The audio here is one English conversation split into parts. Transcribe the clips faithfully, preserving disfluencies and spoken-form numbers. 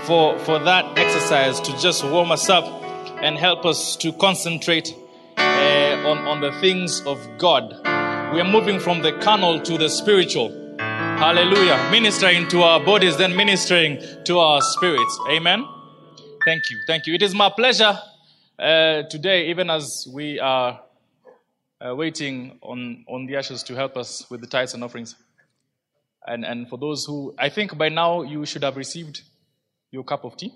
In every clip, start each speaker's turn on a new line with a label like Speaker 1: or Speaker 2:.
Speaker 1: for, for that exercise to just warm us up and help us to concentrate uh, on, on the things of God. We are moving from the carnal to the spiritual. Hallelujah. Ministering to our bodies, then ministering to our spirits. Amen. Thank you. Thank you. It is my pleasure uh, today, even as we are uh, waiting on, on the ushers to help us with the tithes and offerings. And, and for those who, I think by now you should have received your cup of tea.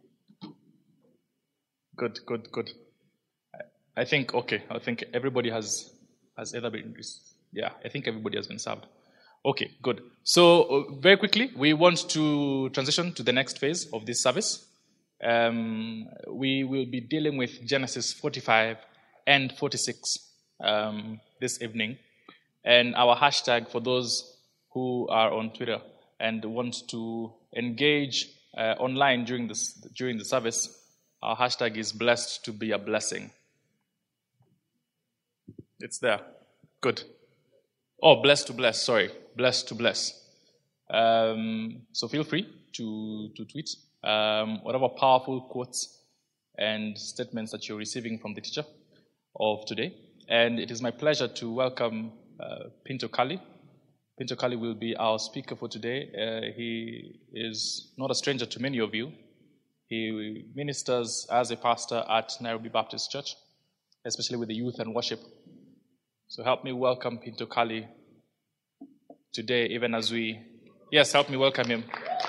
Speaker 1: Good, good, good. I think, okay, I think everybody has, has either been, yeah, I think everybody has been served. Okay, good. So, uh, very quickly, we want to transition to the next phase of this service. Um, we will be dealing with Genesis forty-five and forty-six um, this evening. And our hashtag for those who are on Twitter and want to engage uh, online during this during the service, our hashtag is blessed to be a blessing. It's there. Good. Oh, blessed to bless, sorry. Blessed to bless. Um, so feel free to, to tweet um, whatever powerful quotes and statements that you're receiving from the teacher of today. And it is my pleasure to welcome uh, Pinto Kali. Pinto Kali will be our speaker for today. Uh, he is not a stranger to many of you. He ministers as a pastor at Nairobi Baptist Church, especially with the youth and worship. So help me welcome Pinto Kali today, even as we... Yes, help me welcome him.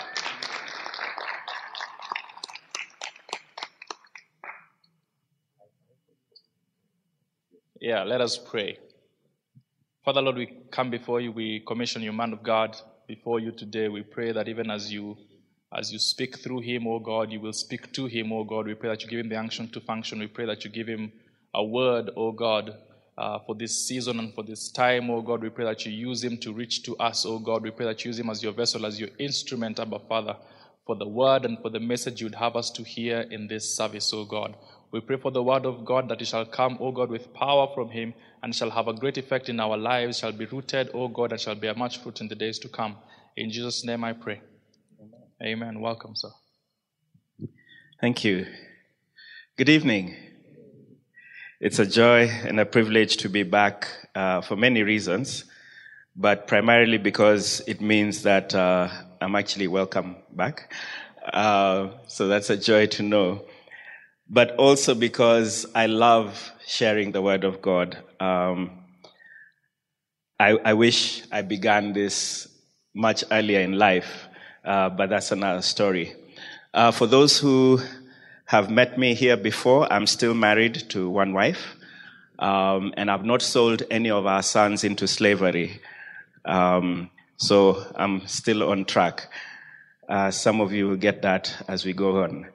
Speaker 1: Yeah, let us pray. Father, Lord, we come before you. We commission your man of God before you today. We pray that even as you as you speak through him, oh God, you will speak to him, oh God. We pray that you give him the unction to function. We pray that you give him a word, oh God, uh, for this season and for this time, oh God. We pray that you use him to reach to us, oh God. We pray that you use him as your vessel, as your instrument, Abba Father, for the word and for the message you'd have us to hear in this service, oh God. We pray for the word of God that it shall come, O God, with power from him and shall have a great effect in our lives, shall be rooted, O God, and shall bear much fruit in the days to come. In Jesus' name I pray. Amen. Amen. Welcome, sir.
Speaker 2: Thank you. Good evening. It's a joy and a privilege to be back uh, for many reasons, but primarily because it means that uh, I'm actually welcome back. Uh, so that's a joy to know. But also because I love sharing the word of God. Um, I, I wish I began this much earlier in life, uh, but that's another story. Uh, for those who have met me here before, I'm still married to one wife, um, and I've not sold any of our sons into slavery. Um, so I'm still on track. Uh, some of you will get that as we go on.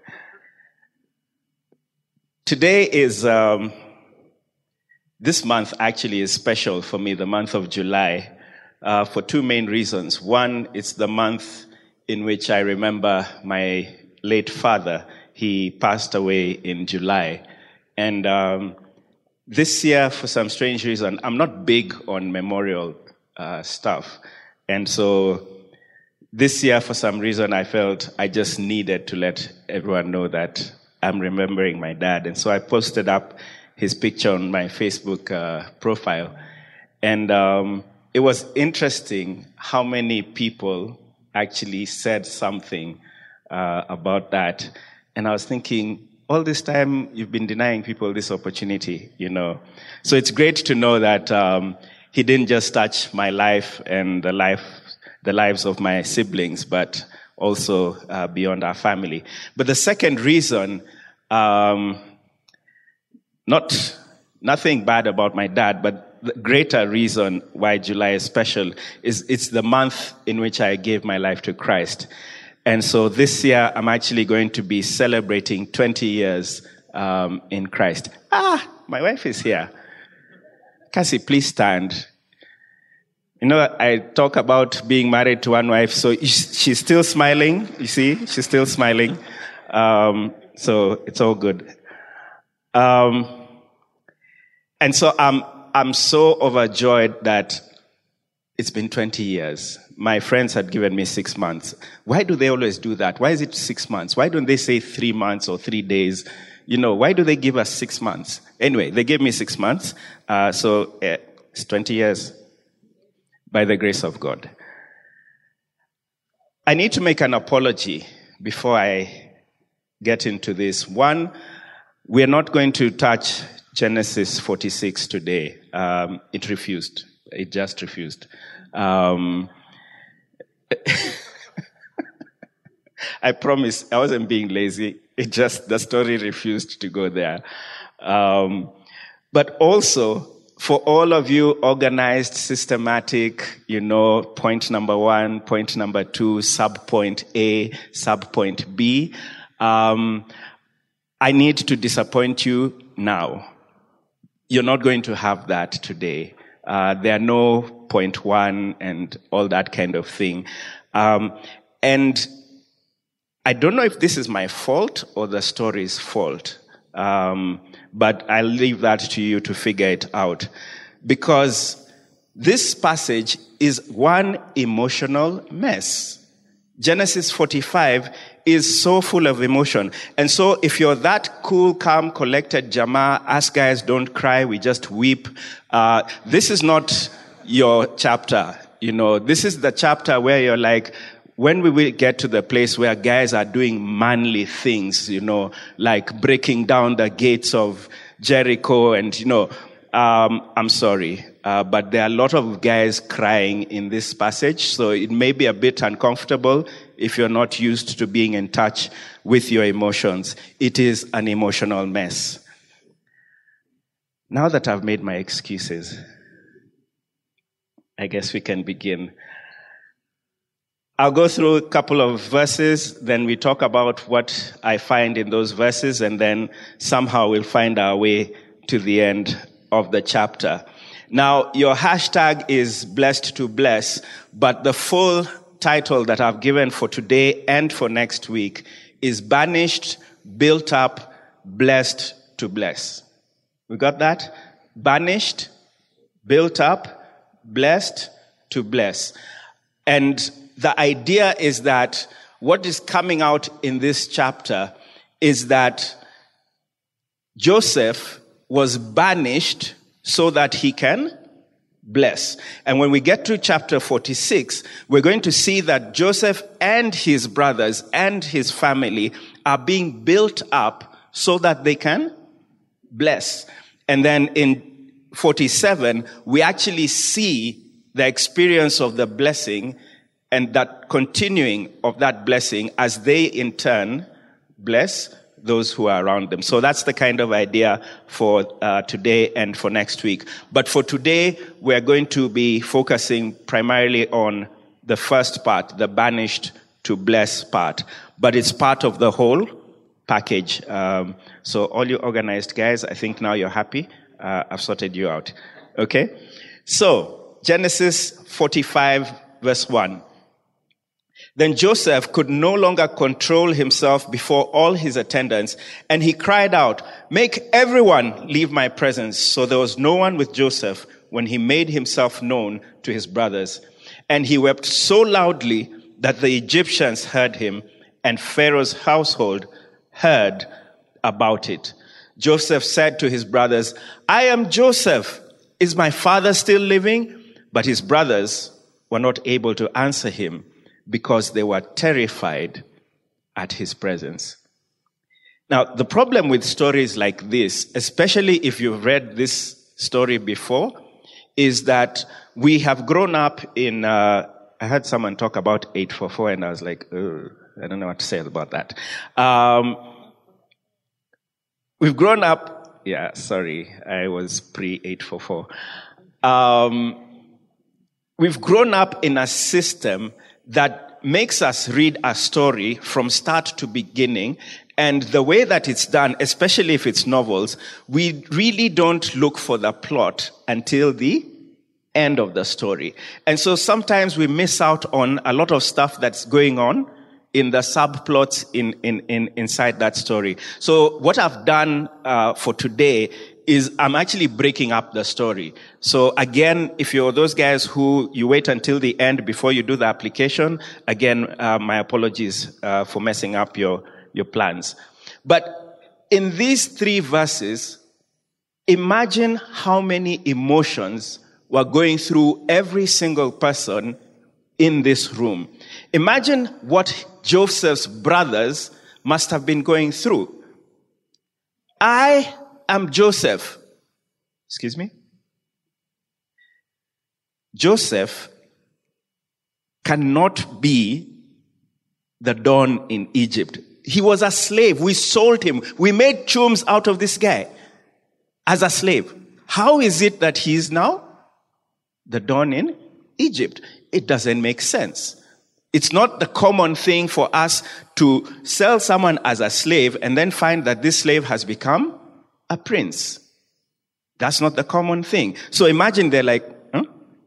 Speaker 2: Today is, um, this month actually is special for me, the month of July, uh, for two main reasons. One, it's the month in which I remember my late father. He passed away in July. And um, this year, for some strange reason, I'm not big on memorial uh, stuff. And so this year, for some reason, I felt I just needed to let everyone know that I'm remembering my dad. And so I posted up his picture on my Facebook uh, profile. And um, it was interesting how many people actually said something uh, about that. And I was thinking, all this time you've been denying people this opportunity, you know. So it's great to know that um, he didn't just touch my life and the life, the lives of my siblings, but also uh, beyond our family. But the second reason, um, not nothing bad about my dad, but the greater reason why July is special is it's the month in which I gave my life to Christ. And so this year I'm actually going to be celebrating twenty years um, in Christ. Ah, my wife is here. Cassie, please stand. You know, I talk about being married to one wife, so she's still smiling. You see, she's still smiling. Um, so it's all good. Um, and so I'm I'm so overjoyed that it's been twenty years. My friends had given me six months. Why do they always do that? Why is it six months? Why don't they say three months or three days? You know, why do they give us six months? Anyway, they gave me six months. Uh, so uh, it's twenty years by the grace of God. I need to make an apology before I get into this. One, we're not going to touch Genesis forty-six today. Um, it refused. It just refused. Um, I promise I wasn't being lazy. It just, the story refused to go there. Um, but also, for all of you organized, systematic, you know, point number one, point number two, sub point A, sub point B, um, I need to disappoint you now. You're not going to have that today. Uh, there are no point one and all that kind of thing. Um, and I don't know if this is my fault or the story's fault. Um, but I'll leave that to you to figure it out. Because this passage is one emotional mess. Genesis forty-five is so full of emotion. And so if you're that cool, calm, collected Jama, us guys don't cry, we just weep, uh, this is not your chapter. You know, this is the chapter where you're like, when we will get to the place where guys are doing manly things, you know, like breaking down the gates of Jericho and, you know, um, I'm sorry, uh, but there are a lot of guys crying in this passage, so it may be a bit uncomfortable if you're not used to being in touch with your emotions. It is an emotional mess. Now that I've made my excuses, I guess we can begin. I'll go through a couple of verses, then we talk about what I find in those verses, and then somehow we'll find our way to the end of the chapter. Now, your hashtag is blessed to bless, but the full title that I've given for today and for next week is banished, built up, blessed to bless. We got that? Banished, built up, blessed to bless. And the idea is that what is coming out in this chapter is that Joseph was banished so that he can bless. And when we get to chapter forty-six, we're going to see that Joseph and his brothers and his family are being built up so that they can bless. And then in forty-seven, we actually see the experience of the blessing and that continuing of that blessing as they in turn bless those who are around them. So that's the kind of idea for uh, today and for next week. But for today, we're going to be focusing primarily on the first part, the banished to bless part. But it's part of the whole package. Um, so all you organized guys, I think now you're happy. Uh, I've sorted you out. Okay? So, Genesis forty-five, verse one. Then Joseph could no longer control himself before all his attendants, and he cried out, "Make everyone leave my presence." So there was no one with Joseph when he made himself known to his brothers. And he wept so loudly that the Egyptians heard him, and Pharaoh's household heard about it. Joseph said to his brothers, "I am Joseph. Is my father still living?" But his brothers were not able to answer him, because they were terrified at his presence. Now, the problem with stories like this, especially if you've read this story before, is that we have grown up in, uh, I heard someone talk about eight forty-four, and I was like, oh, I don't know what to say about that. Um, we've grown up, yeah, sorry, I was pre eight forty-four. Um, we've grown up in a system that makes us read a story from start to beginning. And the way that it's done, especially if it's novels, we really don't look for the plot until the end of the story. And so sometimes we miss out on a lot of stuff that's going on in the subplots in, in, in inside that story. So what I've done uh, for today is I'm actually breaking up the story. So again, if you're those guys who you wait until the end before you do the application, again, uh, my apologies uh, for messing up your, your plans. But in these three verses, imagine how many emotions were going through every single person in this room. Imagine what Joseph's brothers must have been going through. I am Joseph. Excuse me? Joseph cannot be the Don in Egypt. He was a slave. We sold him. We made chums out of this guy as a slave. How is it that he is now the Don in Egypt? It doesn't make sense. It's not the common thing for us to sell someone as a slave and then find that this slave has become a prince. That's not the common thing. So imagine they're like, huh?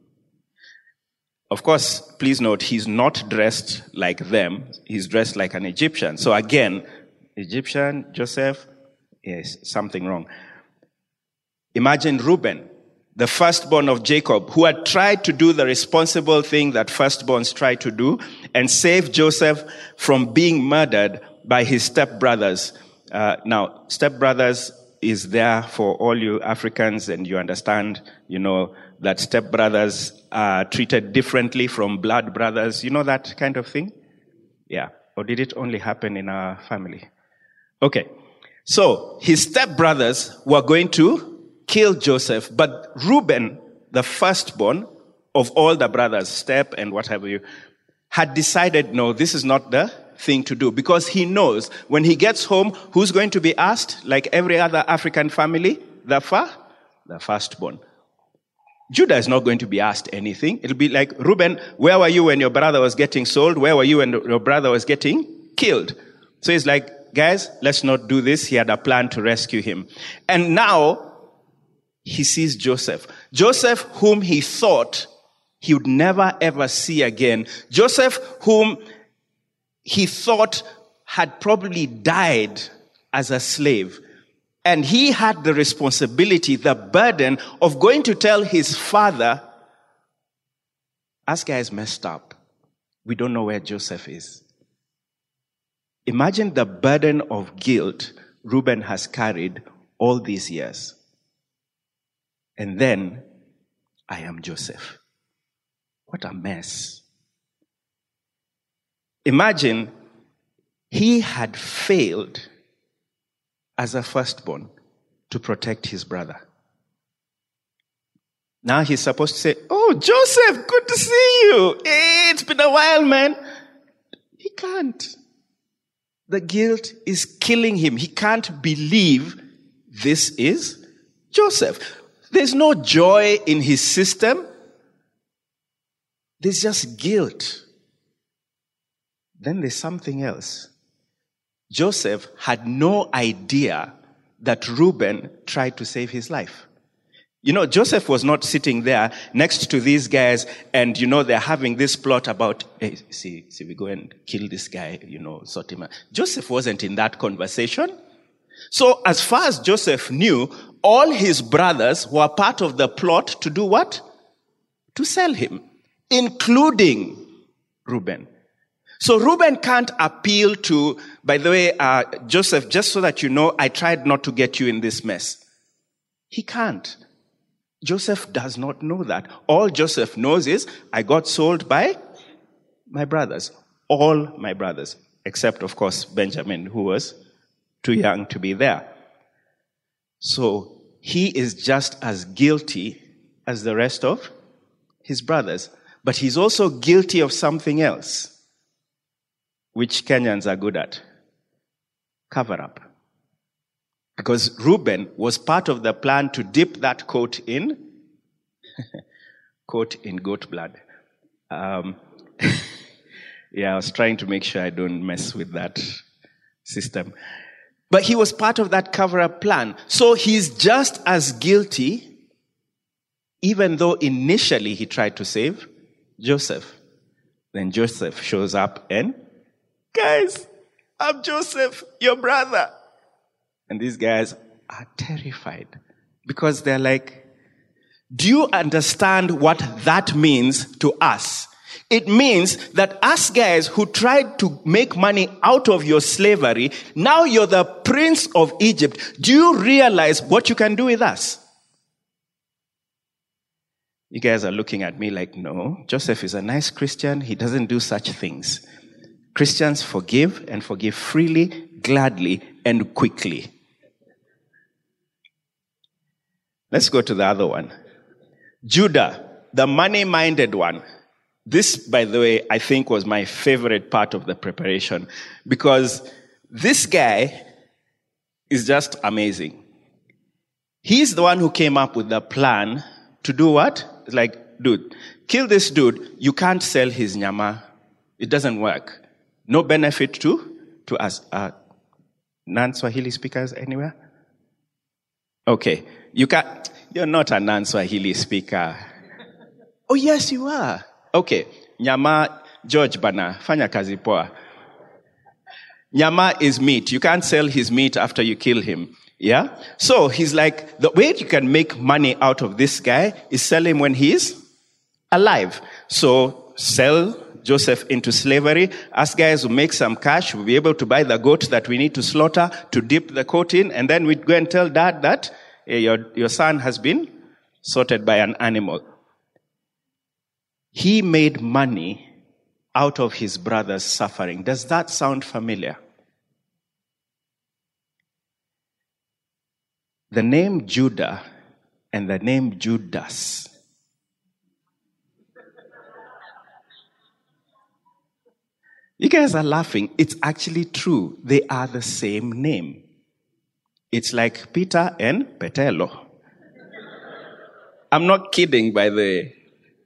Speaker 2: Of course, please note, he's not dressed like them. He's dressed like an Egyptian. So again, Egyptian, Joseph, yes, something wrong. Imagine Reuben, the firstborn of Jacob, who had tried to do the responsible thing that firstborns try to do and save Joseph from being murdered by his stepbrothers. Uh, now, stepbrothers is there for all you Africans, and you understand, you know, that stepbrothers are treated differently from blood brothers. You know that kind of thing? Yeah. Or did it only happen in our family? Okay. So, his stepbrothers were going to kill Joseph, but Reuben, the firstborn of all the brothers, step and what have you, had decided, no, this is not the thing to do, because he knows when he gets home, who's going to be asked, like every other African family? The fa, the firstborn. Judah is not going to be asked anything. It'll be like, Reuben, where were you when your brother was getting sold? Where were you when your brother was getting killed? So he's like, guys, let's not do this. He had a plan to rescue him. And now, he sees Joseph. Joseph, whom he thought he would never ever see again. Joseph, whom he thought had probably died as a slave. And he had the responsibility, the burden of going to tell his father, "This guy is messed up. We don't know where Joseph is." Imagine the burden of guilt Reuben has carried all these years. And then, I am Joseph. What a mess. Imagine he had failed as a firstborn to protect his brother. Now he's supposed to say, "Oh, Joseph, good to see you. Hey, it's been a while, man." He can't. The guilt is killing him. He can't believe this is Joseph. There's no joy in his system. There's just guilt. Then there's something else. Joseph had no idea that Reuben tried to save his life. You know, Joseph was not sitting there next to these guys and, you know, they're having this plot about, hey, see, see, we go and kill this guy, you know, sort him out. Joseph wasn't in that conversation. So as far as Joseph knew, all his brothers were part of the plot to do what? To sell him, including Reuben. So Reuben can't appeal to, by the way, uh, Joseph, just so that you know, I tried not to get you in this mess. He can't. Joseph does not know that. All Joseph knows is, I got sold by my brothers. All my brothers. Except, of course, Benjamin, who was too young to be there. So, he is just as guilty as the rest of his brothers. But he's also guilty of something else, which Kenyans are good at. Cover up. Because Reuben was part of the plan to dip that coat in, coat in goat blood. Um, yeah, I was trying to make sure I don't mess with that system. But he was part of that cover-up plan. So he's just as guilty, even though initially he tried to save Joseph. Then Joseph shows up and, "Guys, I'm Joseph, your brother." And these guys are terrified. Because they're like, do you understand what that means to us? It means that us guys who tried to make money out of your slavery, now you're the prince of Egypt. Do you realize what you can do with us? You guys are looking at me like, no, Joseph is a nice Christian. He doesn't do such things. Christians forgive and forgive freely, gladly, and quickly. Let's go to the other one. Judah, the money-minded one. This, by the way, I think was my favorite part of the preparation, because this guy is just amazing. He's the one who came up with the plan to do what? Like, dude, kill this dude. You can't sell his nyama. It doesn't work. No benefit to, to us. Uh, non-Swahili speakers anywhere? Okay. You can't, you're not a non-Swahili speaker. Oh, yes, you are. Okay. Nyama, George Bana, fanya kazi poa. Nyama is meat. You can't sell his meat after you kill him. Yeah? So he's like, the way you can make money out of this guy is sell him when he's alive. So sell Joseph into slavery. Us guys will make some cash. We'll be able to buy the goat that we need to slaughter to dip the coat in. And then we'd go and tell dad that hey, your, your son has been sorted by an animal. He made money out of his brother's suffering. Does that sound familiar? The name Judah and the name Judas. You guys are laughing. It's actually true. They are the same name. It's like Peter and Petelo. I'm not kidding, by the way.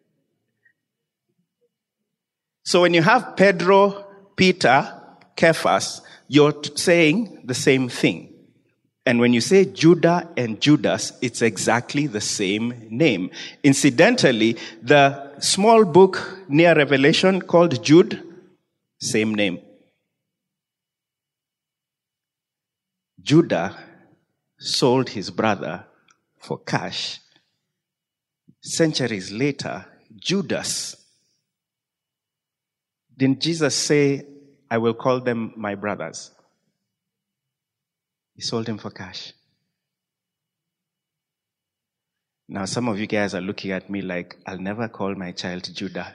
Speaker 2: So when you have Pedro, Peter, Cephas, you're saying the same thing. And when you say Judah and Judas, it's exactly the same name. Incidentally, the small book near Revelation called Jude, same name. Judah sold his brother for cash. Centuries later, Judas. Didn't Jesus say, I will call them my brothers? He sold him for cash. Now, some of you guys are looking at me like, I'll never call my child Judah.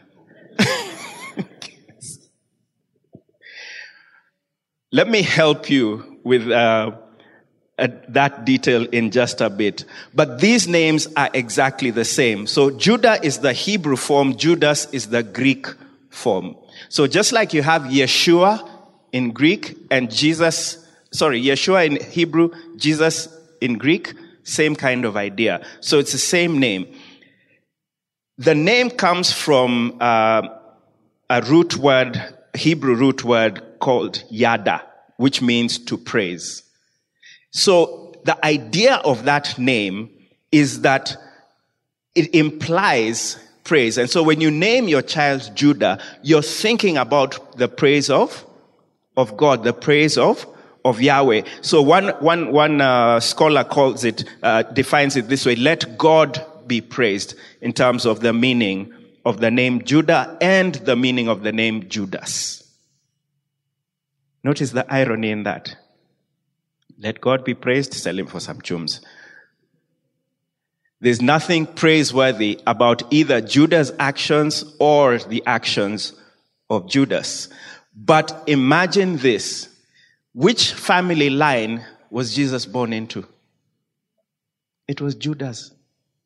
Speaker 2: Let me help you with uh, uh, that detail in just a bit. But these names are exactly the same. So Judah is the Hebrew form, Judas is the Greek form. So just like you have Yeshua in Greek and Jesus, sorry, Yeshua in Hebrew, Jesus in Greek, same kind of idea. So it's the same name. The name comes from uh, a root word, Hebrew root word called yada, which means to praise. So the idea of that name is that it implies praise. And so when you name your child Judah, you're thinking about the praise of, of God, the praise of, of Yahweh. So one, one, one uh, scholar calls it, uh, defines it this way: let God be praised, in terms of the meaning of the name Judah and the meaning of the name Judas. Notice the irony in that. Let God be praised, sell him for some chums. There's nothing praiseworthy about either Judah's actions or the actions of Judas. But imagine this. Which family line was Jesus born into? It was Judah's.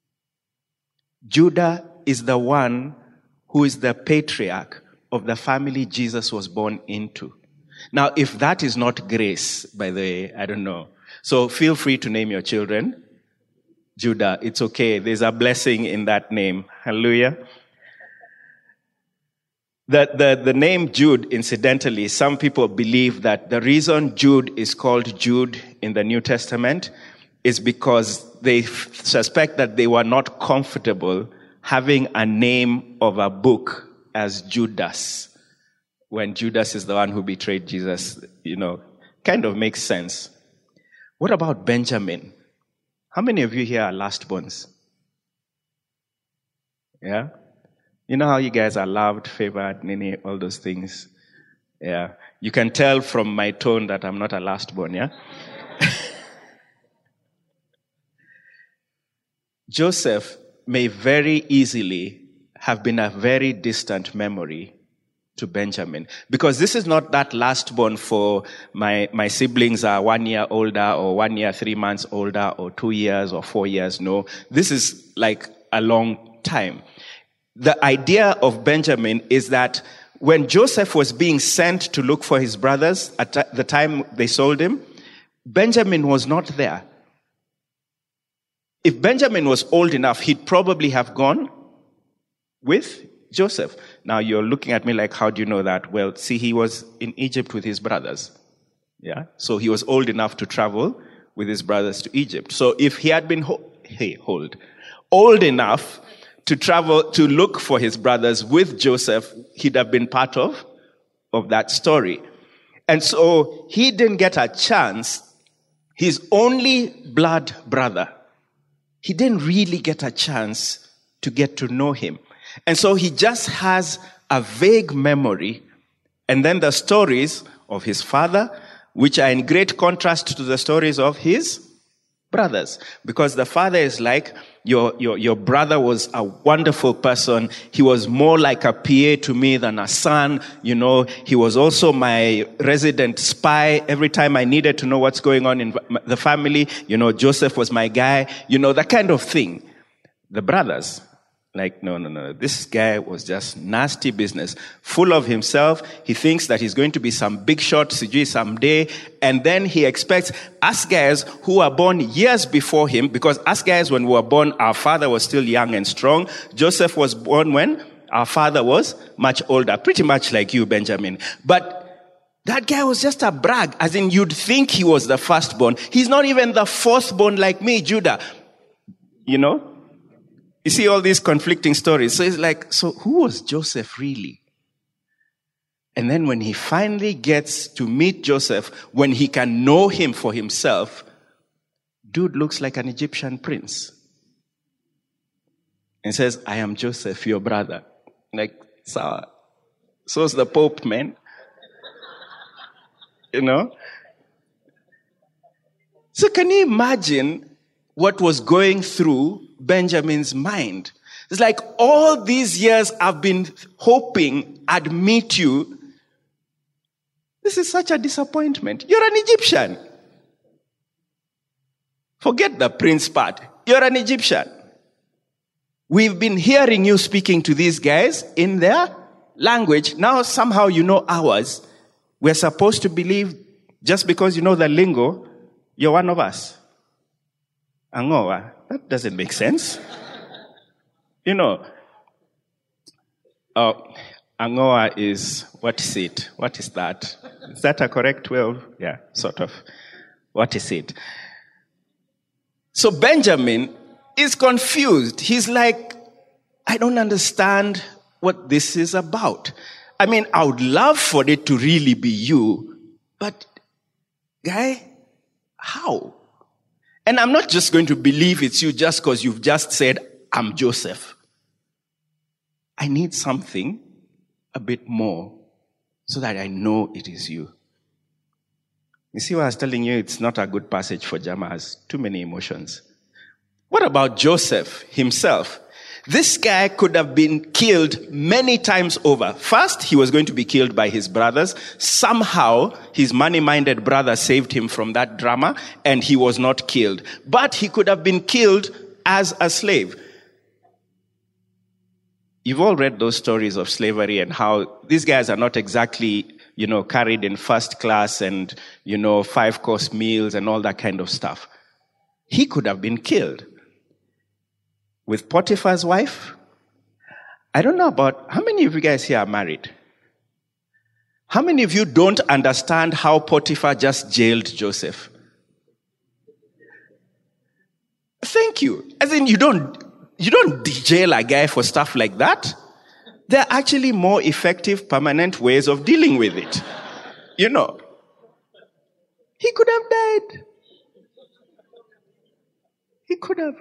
Speaker 2: Judah is the one who is the patriarch of the family Jesus was born into. Now, if that is not grace, by the way, I don't know. So feel free to name your children Judah. It's okay. There's a blessing in that name. Hallelujah. The, the, the name Jude, incidentally, some people believe that the reason Jude is called Jude in the New Testament is because they f- suspect that they were not comfortable having a name of a book as Judas, when Judas is the one who betrayed Jesus. You know, kind of makes sense. What about Benjamin? How many of you here are lastborns? Yeah? You know how you guys are loved, favored, nini, all those things? Yeah. You can tell from my tone that I'm not a lastborn, yeah? Joseph may very easily have been a very distant memory to Benjamin. Because this is not that lastborn for my, my siblings are one year older or one year, three months older or two years or four years. No, this is like a long time. The idea of Benjamin is that when Joseph was being sent to look for his brothers at the time they sold him, Benjamin was not there. If Benjamin was old enough, he'd probably have gone with Joseph. Now you're looking at me like, how do you know that? Well, see, he was in Egypt with his brothers. Yeah. So he was old enough to travel with his brothers to Egypt. So if he had been, ho- hey, hold, old enough to travel, to look for his brothers with Joseph, he'd have been part of, of that story. And so he didn't get a chance. His only blood brother, he didn't really get a chance to get to know him. And so he just has a vague memory. And then the stories of his father, which are in great contrast to the stories of his brothers. Because the father is like, your, your, your brother was a wonderful person. He was more like a P A to me than a son. You know, he was also my resident spy. Every time I needed to know what's going on in the family, you know, Joseph was my guy. You know, that kind of thing. The brothers, like, no, no, no. This guy was just nasty business. Full of himself. He thinks that he's going to be some big shot, sijui someday. And then he expects us guys who are born years before him, because us guys, when we were born, our father was still young and strong. Joseph was born when our father was much older. Pretty much like you, Benjamin. But that guy was just a brag. As in, you'd think he was the firstborn. He's not even the fourthborn like me, Judah. You know? You see all these conflicting stories. So it's like, so who was Joseph really? And then when he finally gets to meet Joseph, when he can know him for himself, dude looks like an Egyptian prince. And says, I am Joseph, your brother. Like, so, so's the Pope, man. You know? So can you imagine what was going through Benjamin's mind? It's like, all these years I've been hoping I'd meet you. This is such a disappointment. You're an Egyptian. Forget the prince part. You're an Egyptian. We've been hearing you speaking to these guys in their language. Now somehow you know ours. We're supposed to believe just because you know the lingo, you're one of us. Angoa. That doesn't make sense. You know, uh, Angoa is, what is it? What is that? Is that a correct way of, yeah, sort of. What is it? So Benjamin is confused. He's like, I don't understand what this is about. I mean, I would love for it to really be you, but guy, how? And I'm not just going to believe it's you just because you've just said, I'm Joseph. I need something a bit more so that I know it is you. You see what I was telling you? It's not a good passage for Jama. It has too many emotions. What about Joseph himself? This guy could have been killed many times over. First, he was going to be killed by his brothers. Somehow, his money-minded brother saved him from that drama, and he was not killed. But he could have been killed as a slave. You've all read those stories of slavery and how these guys are not exactly, you know, carried in first class and, you know, five-course meals and all that kind of stuff. He could have been killed. With Potiphar's wife, I don't know about, how many of you guys here are married? How many of you don't understand how Potiphar just jailed Joseph? Thank you. As in, you don't, you don't jail a guy for stuff like that. There are actually more effective, permanent ways of dealing with it. You know. He could have died. He could have.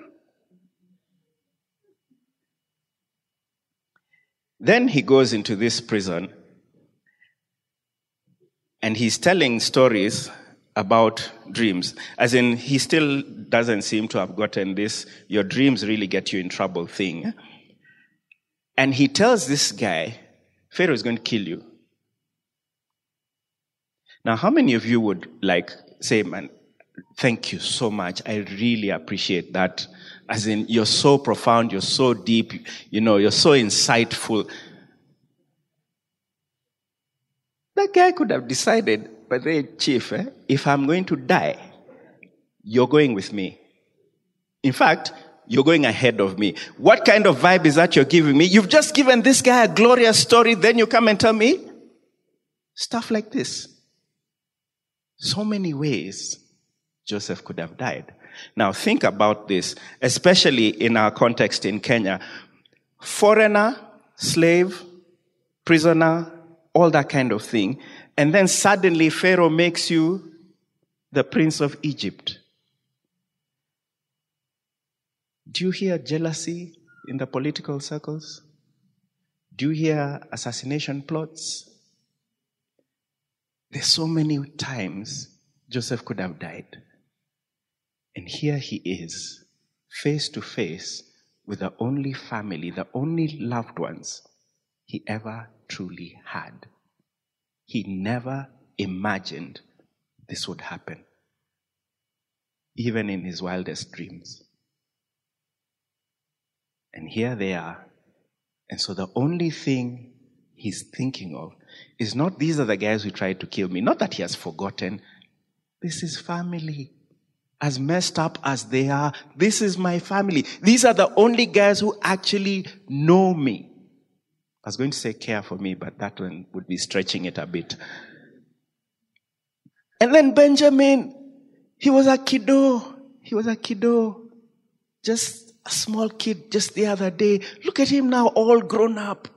Speaker 2: Then he goes into this prison and he's telling stories about dreams. As in, he still doesn't seem to have gotten this, your dreams really get you in trouble thing. And he tells this guy, Pharaoh is going to kill you. Now, how many of you would like say, man, thank you so much. I really appreciate that. As in, you're so profound, you're so deep, you know, you're so insightful. That guy could have decided, but hey, chief, eh, if I'm going to die, you're going with me. In fact, you're going ahead of me. What kind of vibe is that you're giving me? You've just given this guy a glorious story, then you come and tell me stuff like this. So many ways Joseph could have died. Now think about this, especially in our context in Kenya. Foreigner, slave, prisoner, all that kind of thing. And then suddenly Pharaoh makes you the prince of Egypt. Do you hear jealousy in the political circles? Do you hear assassination plots? There's so many times Joseph could have died. And here he is, face to face with the only family, the only loved ones he ever truly had. He never imagined this would happen, even in his wildest dreams. And here they are. And so the only thing he's thinking of is not, these are the guys who tried to kill me. Not that he has forgotten. This is family. As messed up as they are, this is my family. These are the only guys who actually know me. I was going to say care for me, but that one would be stretching it a bit. And then Benjamin, he was a kiddo. He was a kiddo. Just a small kid just the other day. Look at him now, all grown up.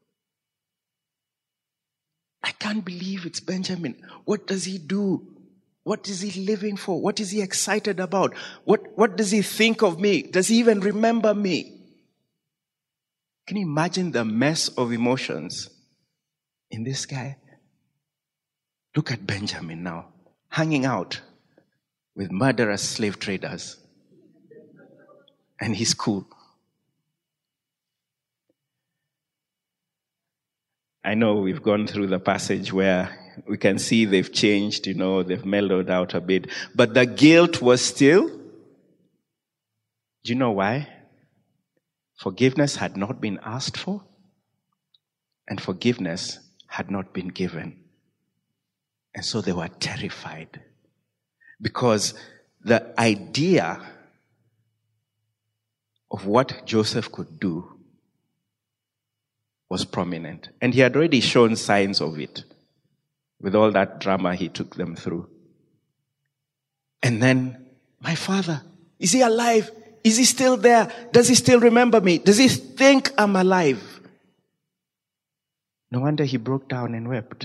Speaker 2: I can't believe it's Benjamin. What does he do? What is he living for? What is he excited about? What, what does he think of me? Does he even remember me? Can you imagine the mess of emotions in this guy? Look at Benjamin now, hanging out with murderous slave traders. And he's cool. I know we've gone through the passage where we can see they've changed, you know, they've mellowed out a bit. But the guilt was still. Do you know why? Forgiveness had not been asked for, and forgiveness had not been given. And so they were terrified. Because the idea of what Joseph could do was prominent. And he had already shown signs of it with all that drama he took them through. And then, my father, is he alive? Is he still there? Does he still remember me? Does he think I'm alive? No wonder he broke down and wept.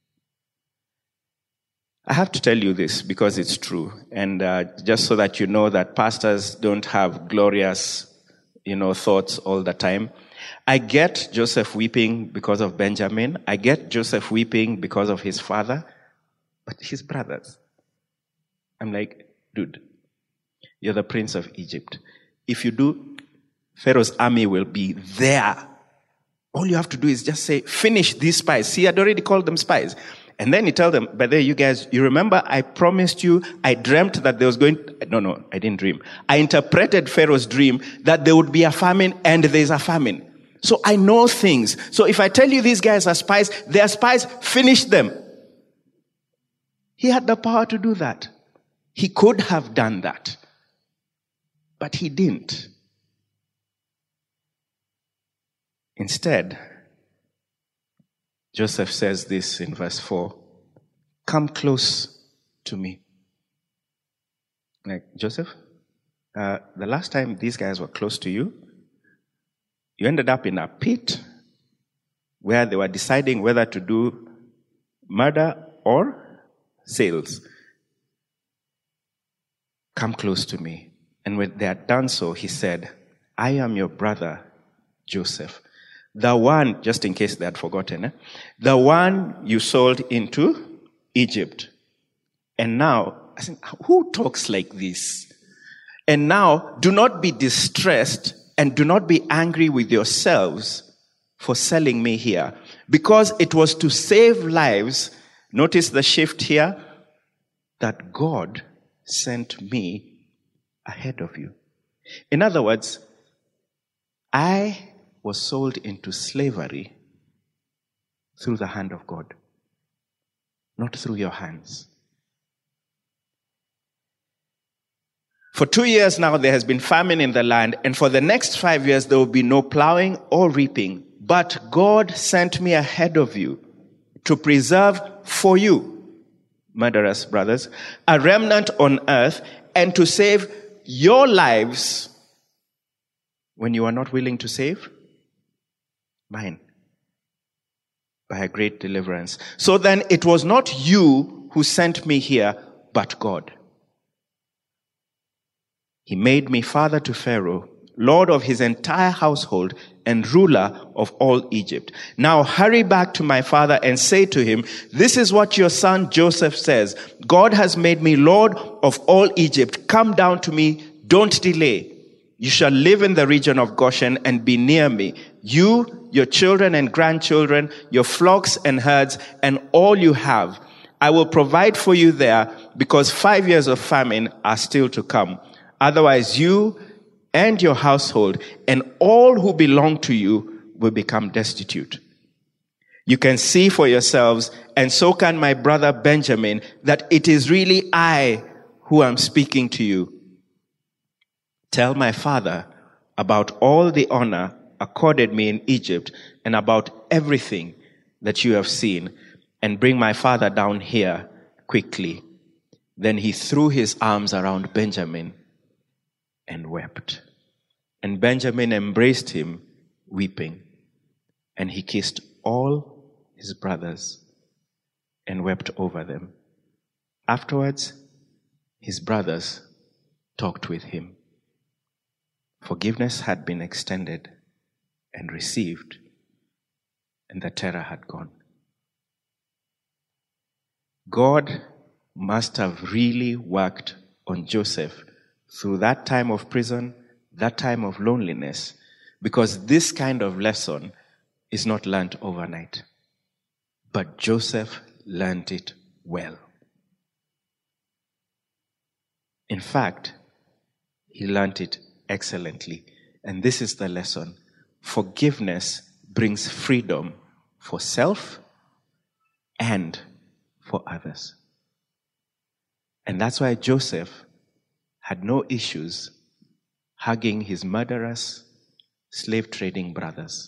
Speaker 2: I have to tell you this because it's true. And uh, just so that you know that pastors don't have glorious, you know, thoughts all the time. I get Joseph weeping because of Benjamin. I get Joseph weeping because of his father. But his brothers. I'm like, dude, you're the prince of Egypt. If you do, Pharaoh's army will be there. All you have to do is just say, finish these spies. He had already called them spies. And then he told them, but there you guys, you remember I promised you, I dreamt that there was going, to, no, no, I didn't dream. I interpreted Pharaoh's dream that there would be a famine and there's a famine. So I know things. So if I tell you these guys are spies, they are spies, finish them. He had the power to do that. He could have done that. But he didn't. Instead, Joseph says this in verse four. Come close to me. Like, Joseph, uh, the last time these guys were close to you, you ended up in a pit where they were deciding whether to do murder or sales. Come close to me. And when they had done so, he said, I am your brother, Joseph. The one, just in case they had forgotten, eh? the one you sold into Egypt. And now, I think, who talks like this? And now, do not be distressed and do not be angry with yourselves for selling me here, because it was to save lives. Notice the shift here, that God sent me ahead of you. In other words, I was sold into slavery through the hand of God, not through your hands. For two years now, there has been famine in the land, and for the next five years, there will be no plowing or reaping. But God sent me ahead of you to preserve for you, murderous brothers, a remnant on earth, and to save your lives when you are not willing to save mine by a great deliverance. So then it was not you who sent me here, but God. He made me father to Pharaoh, lord of his entire household, and ruler of all Egypt. Now hurry back to my father and say to him, this is what your son Joseph says. God has made me lord of all Egypt. Come down to me. Don't delay. You shall live in the region of Goshen and be near me. You, your children and grandchildren, your flocks and herds, and all you have. I will provide for you there, because five years of famine are still to come. Otherwise, you and your household and all who belong to you will become destitute. You can see for yourselves, and so can my brother Benjamin, that it is really I who am speaking to you. Tell my father about all the honor accorded me in Egypt and about everything that you have seen, and bring my father down here quickly. Then he threw his arms around Benjamin and wept. And Benjamin embraced him, weeping. And he kissed all his brothers and wept over them. Afterwards, his brothers talked with him. Forgiveness had been extended and received, and the terror had gone. God must have really worked on Joseph through that time of prison, that time of loneliness, because this kind of lesson is not learned overnight. But Joseph learned it well. In fact, he learned it excellently. And this is the lesson. Forgiveness brings freedom for self and for others. And that's why Joseph had no issues hugging his murderous, slave-trading brothers.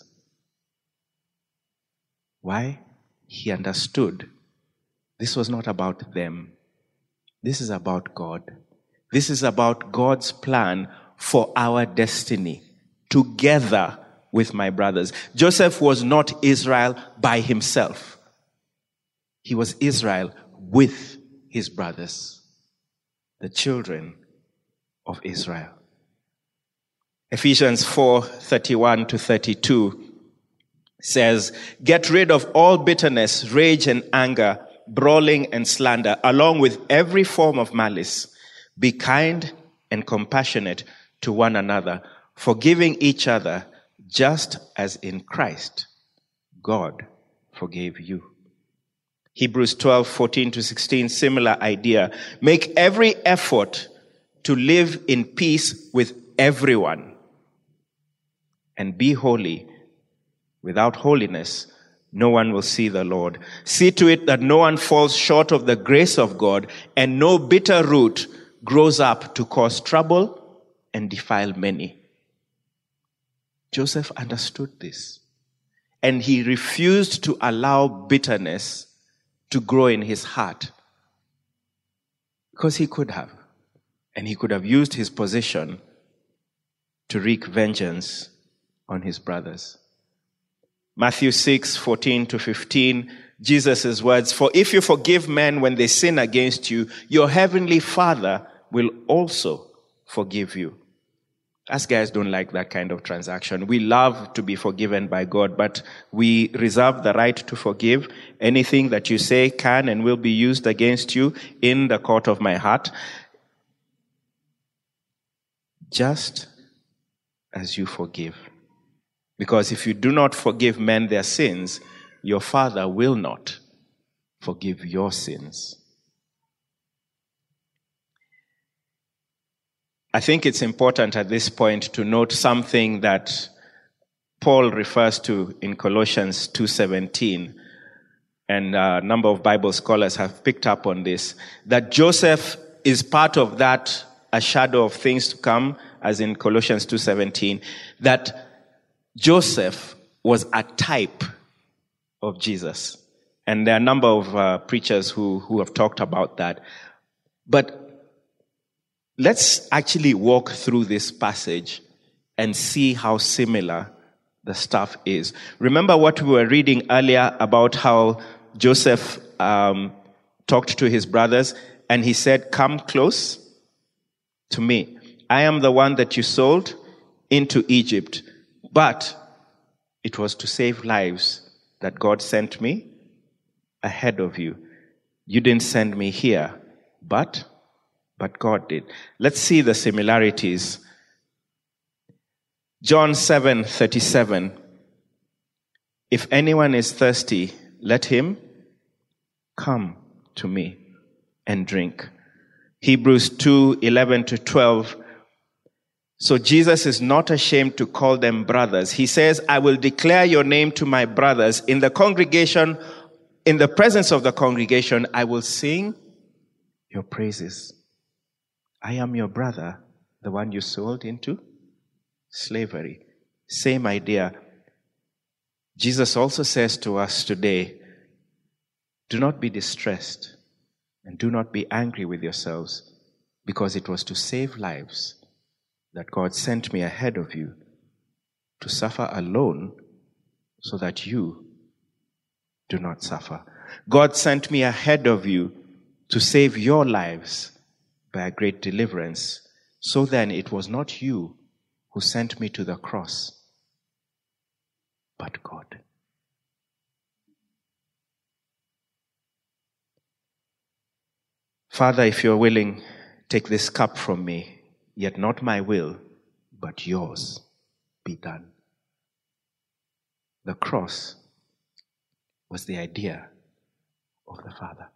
Speaker 2: Why? He understood this was not about them. This is about God. This is about God's plan for our destiny, together with my brothers. Joseph was not Israel by himself. He was Israel with his brothers, the children of Israel. Ephesians four thirty-one to thirty-two says, get rid of all bitterness, rage and anger, brawling and slander, along with every form of malice. Be kind and compassionate to one another, forgiving each other, just as in Christ God forgave you. Hebrews twelve fourteen to sixteen, similar idea. Make every effort to live in peace with everyone and be holy. Without holiness, no one will see the Lord. See to it that no one falls short of the grace of God, and no bitter root grows up to cause trouble and defile many. Joseph understood this, and he refused to allow bitterness to grow in his heart, because he could have, and he could have used his position to wreak vengeance on his brothers. Matthew six fourteen to fifteen, Jesus' words, for if you forgive men when they sin against you, your heavenly Father will also forgive you. Us guys don't like that kind of transaction. We love to be forgiven by God, but we reserve the right to forgive. Anything that you say can and will be used against you in the court of my heart. Just as you forgive. Because if you do not forgive men their sins, your Father will not forgive your sins. I think it's important at this point to note something that Paul refers to in Colossians two seventeen, and a number of Bible scholars have picked up on this, that Joseph is part of that, a shadow of things to come, as in Colossians two seventeen, that Joseph was a type of Jesus. And there are a number of uh, preachers who, who have talked about that. But let's actually walk through this passage and see how similar the stuff is. Remember what we were reading earlier about how Joseph um, talked to his brothers and he said, "Come close to me. I am the one that you sold into Egypt, but it was to save lives that God sent me ahead of you. You didn't send me here, but but God did." Let's see the similarities. John seven thirty-seven. "If anyone is thirsty, let him come to me and drink." Hebrews two eleven to twelve. "So Jesus is not ashamed to call them brothers. He says, I will declare your name to my brothers. In the congregation, in the presence of the congregation, I will sing your praises. I am your brother, the one you sold into slavery." Same idea. Jesus also says to us today, do not be distressed and do not be angry with yourselves, because it was to save lives that God sent me ahead of you to suffer alone so that you do not suffer. God sent me ahead of you to save your lives by a great deliverance. So then it was not you who sent me to the cross, but God. Father, if you're willing, take this cup from me, yet not my will, but yours be done. The cross was the idea of the Father.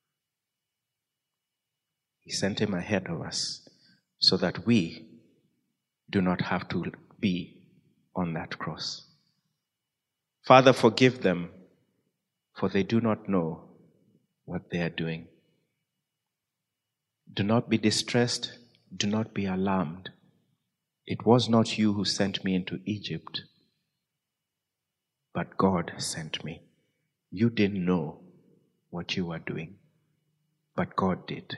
Speaker 2: He sent him ahead of us so that we do not have to be on that cross. Father, forgive them, for they do not know what they are doing. Do not be distressed. Do not be alarmed. It was not you who sent me into Egypt, but God sent me. You didn't know what you were doing, but God did.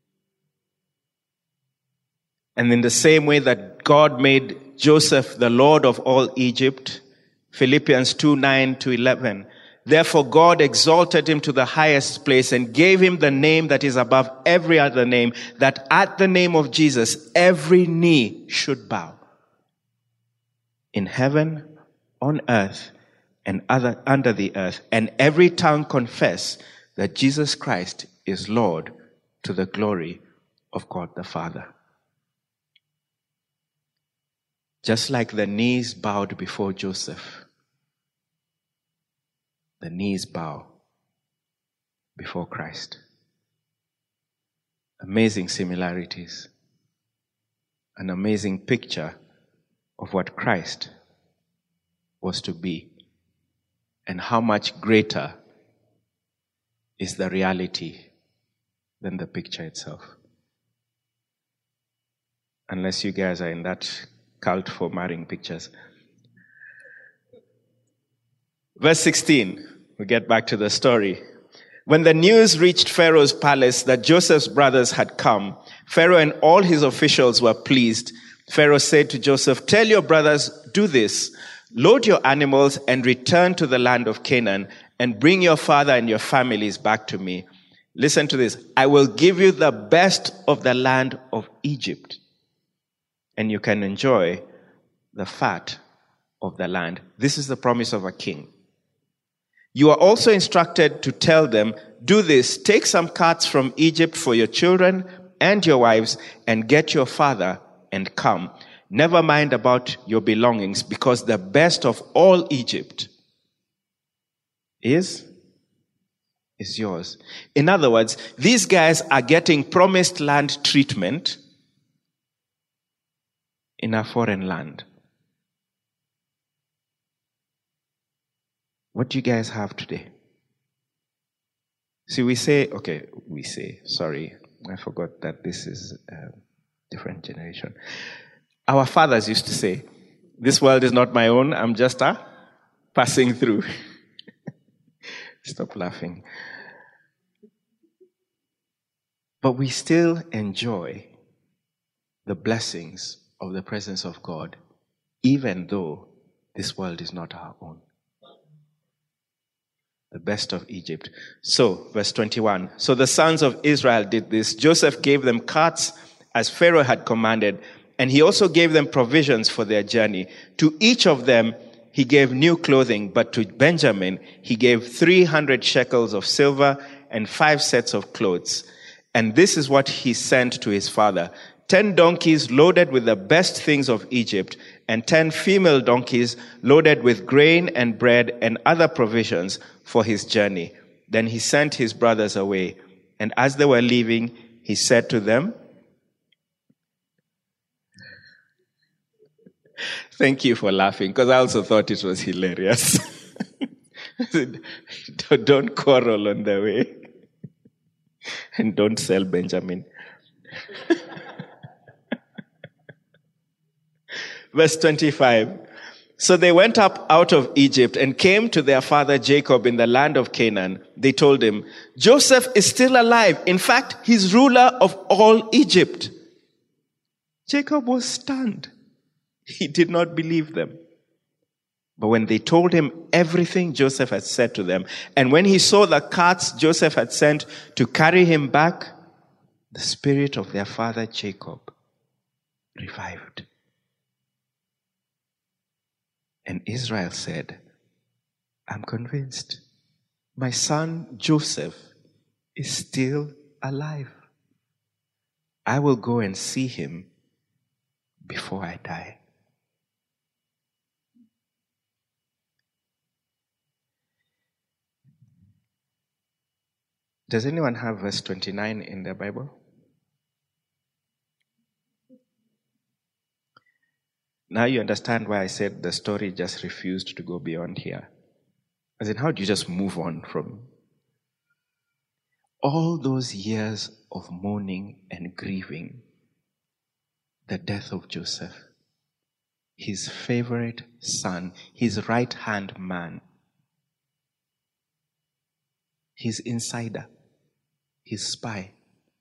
Speaker 2: And in the same way that God made Joseph the Lord of all Egypt, Philippians two nine to eleven, therefore God exalted him to the highest place and gave him the name that is above every other name, that at the name of Jesus every knee should bow, in heaven, on earth, and other, under the earth, and every tongue confess that Jesus Christ is Lord, to the glory of God the Father. Just like the knees bowed before Joseph, the knees bow before Christ. Amazing similarities. An amazing picture of what Christ was to be, and how much greater is the reality than the picture itself. Unless you guys are in that cult for marrying pictures. Verse sixteen, we get back to the story. When the news reached Pharaoh's palace that Joseph's brothers had come, Pharaoh and all his officials were pleased. Pharaoh said to Joseph, "Tell your brothers, do this. Load your animals and return to the land of Canaan, and bring your father and your families back to me. Listen to this. I will give you the best of the land of Egypt, and you can enjoy the fat of the land. This is the promise of a king. You are also instructed to tell them, do this, take some carts from Egypt for your children and your wives, and get your father and come. Never mind about your belongings, because the best of all Egypt is, is yours. In other words, these guys are getting promised land treatment in a foreign land. What do you guys have today? See, we say, okay, we say, sorry, I forgot that this is a different generation. Our fathers used to say, this world is not my own, I'm just a passing through. Stop laughing. But we still enjoy the blessings of the presence of God, even though this world is not our own. The best of Egypt. So, verse twenty-one. So the sons of Israel did this. Joseph gave them carts as Pharaoh had commanded, and he also gave them provisions for their journey. To each of them he gave new clothing, but to Benjamin he gave three hundred shekels of silver and five sets of clothes. And this is what he sent to his father: ten donkeys loaded with the best things of Egypt, and ten female donkeys loaded with grain and bread and other provisions for his journey. Then he sent his brothers away, and as they were leaving, he said to them, thank you for laughing, because I also thought it was hilarious. Don't quarrel on the way, and don't sell Benjamin. Verse twenty-five. So they went up out of Egypt and came to their father Jacob in the land of Canaan. They told him, Joseph is still alive. In fact, he's ruler of all Egypt. Jacob was stunned. He did not believe them. But when they told him everything Joseph had said to them, and when he saw the carts Joseph had sent to carry him back, the spirit of their father Jacob revived. And Israel said, I'm convinced my son Joseph is still alive. I will go and see him before I die. Does anyone have verse twenty-nine in their Bible? Now you understand why I said the story just refused to go beyond here. As in, how do you just move on from all those years of mourning and grieving the death of Joseph, his favorite son, his right-hand man, his insider, his spy.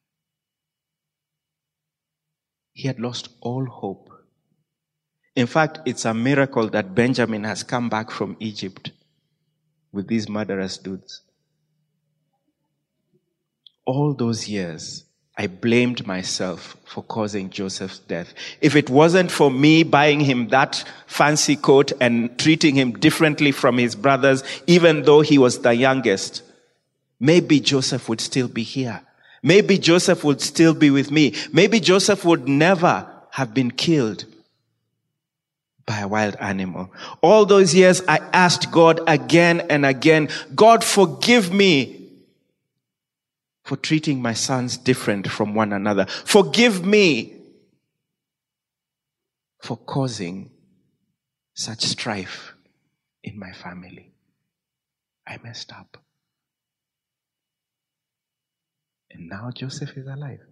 Speaker 2: He had lost all hope. In fact, it's a miracle that Benjamin has come back from Egypt with these murderous dudes. All those years, I blamed myself for causing Joseph's death. If it wasn't for me buying him that fancy coat and treating him differently from his brothers, even though he was the youngest, maybe Joseph would still be here. Maybe Joseph would still be with me. Maybe Joseph would never have been killed by a wild animal. All those years I asked God again and again, God, forgive me for treating my sons different from one another. Forgive me for causing such strife in my family. I messed up. And now Joseph is alive.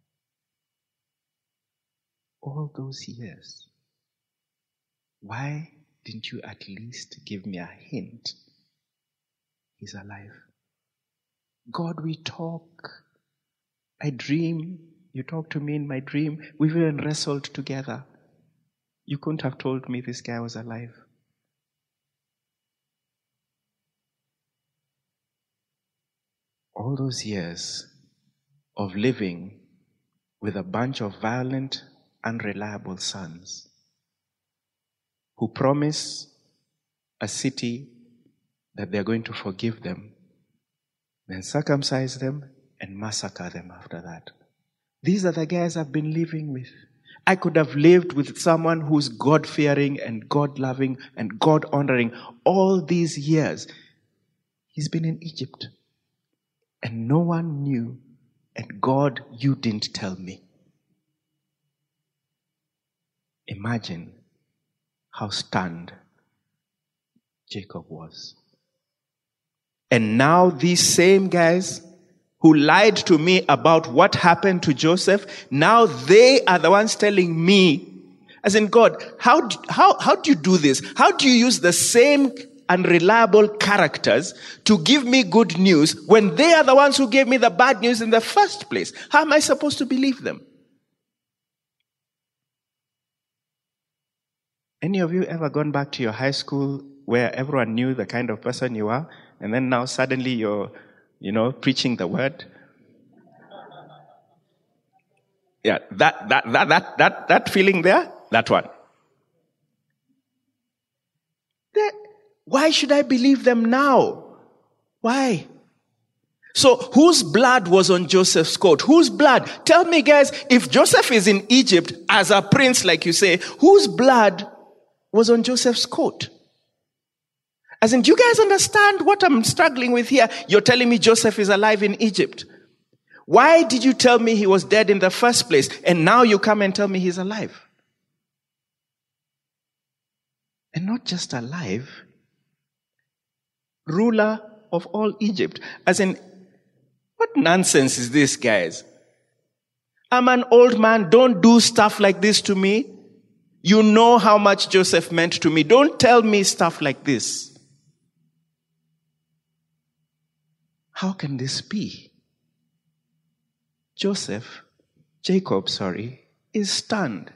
Speaker 2: All those years. Why didn't you at least give me a hint? He's alive. God, we talk. I dream. You talk to me in my dream. We've even wrestled together. You couldn't have told me this guy was alive. All those years of living with a bunch of violent, unreliable sons who promise a city that they're going to forgive them, then circumcise them and massacre them after that. These are the guys I've been living with. I could have lived with someone who's God-fearing and God-loving and God-honoring all these years. He's been in Egypt. And no one knew. And God, you didn't tell me. Imagine how stunned Jacob was. And now these same guys who lied to me about what happened to Joseph, now they are the ones telling me, as in God, how, how, how do you do this? How do you use the same unreliable characters to give me good news when they are the ones who gave me the bad news in the first place? How am I supposed to believe them? Any of you ever gone back to your high school where everyone knew the kind of person you are, and then now suddenly you're, you know, preaching the word? Yeah, that, that, that, that, that, that feeling there, that one. That, why should I believe them now? Why? So, whose blood was on Joseph's coat? Whose blood? Tell me, guys, if Joseph is in Egypt as a prince, like you say, whose blood was on Joseph's coat? As in, do you guys understand what I'm struggling with here? You're telling me Joseph is alive in Egypt. Why did you tell me he was dead in the first place? And now you come and tell me he's alive. And not just alive, ruler of all Egypt. As in, what nonsense is this, guys? I'm an old man. Don't do stuff like this to me. You know how much Joseph meant to me. Don't tell me stuff like this. How can this be? Joseph, Jacob, sorry, is stunned.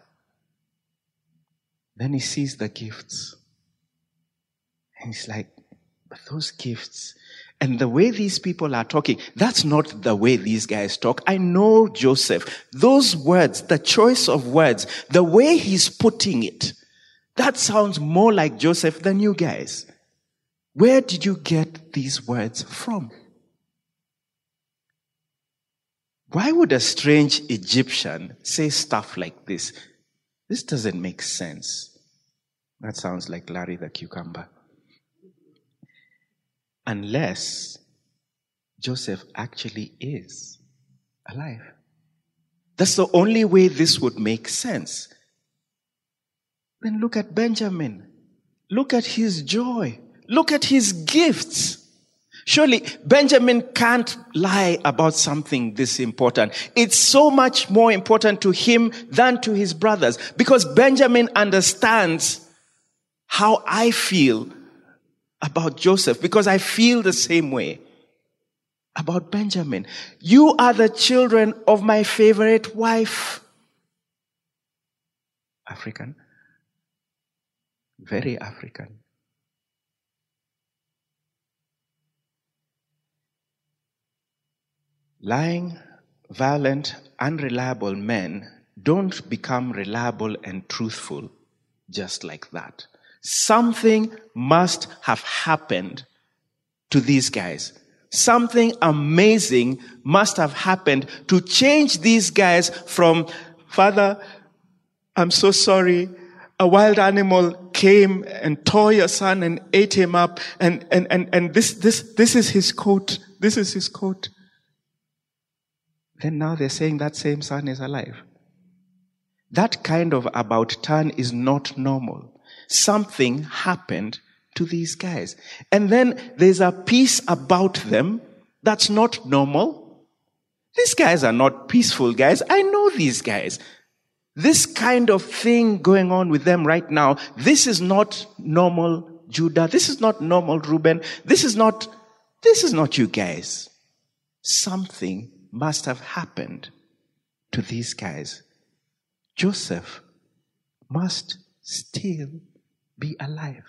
Speaker 2: Then he sees the gifts. And he's like, but those gifts, and the way these people are talking, that's not the way these guys talk. I know Joseph. Those words, the choice of words, the way he's putting it, that sounds more like Joseph than you guys. Where did you get these words from? Why would a strange Egyptian say stuff like this? This doesn't make sense. That sounds like Larry the cucumber. Unless Joseph actually is alive. That's the only way this would make sense. Then look at Benjamin. Look at his joy. Look at his gifts. Surely Benjamin can't lie about something this important. It's so much more important to him than to his brothers, because Benjamin understands how I feel about Joseph, because I feel the same way about Benjamin. You are the children of my favorite wife. African. Very African. Lying, violent, unreliable men don't become reliable and truthful just like that. Something must have happened to these guys. Something amazing must have happened to change these guys from, Father, I'm so sorry, a wild animal came and tore your son and ate him up, and, and, and, and this, this, this is his coat. This is his coat. Then now they're saying that same son is alive. That kind of about turn is not normal. Something happened to these guys. And then there's a peace about them that's not normal. These guys are not peaceful guys. I know these guys. This kind of thing going on with them right now, this is not normal Judah. This is not normal Reuben. This is not, this is not you guys. Something must have happened to these guys. Joseph must still be alive.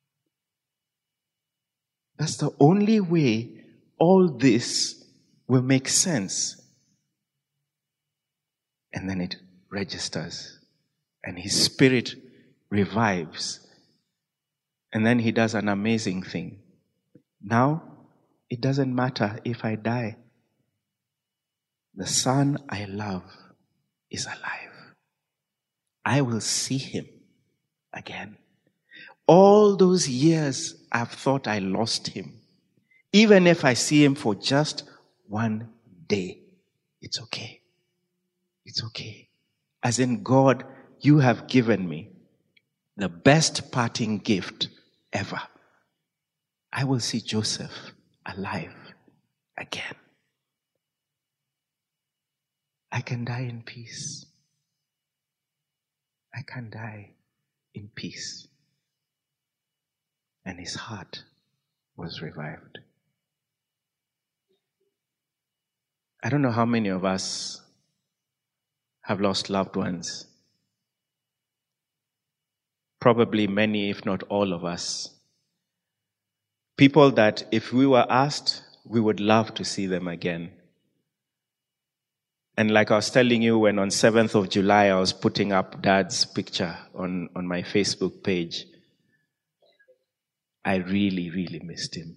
Speaker 2: That's the only way all this will make sense. And then it registers And his spirit revives. And then he does an amazing thing. Now, it doesn't matter if I die. The son I love is alive. I will see him again. All those years I've thought I lost him. Even if I see him for just one day, it's okay. It's okay. As in, God, you have given me the best parting gift ever. I will see Joseph alive again. I can die in peace. I can die in peace. And his heart was revived. I don't know how many of us have lost loved ones. Probably many, if not all of us. People that if we were asked, we would love to see them again. And like I was telling you, when on seventh of July, I was putting up Dad's picture on, on my Facebook page, I really, really missed him.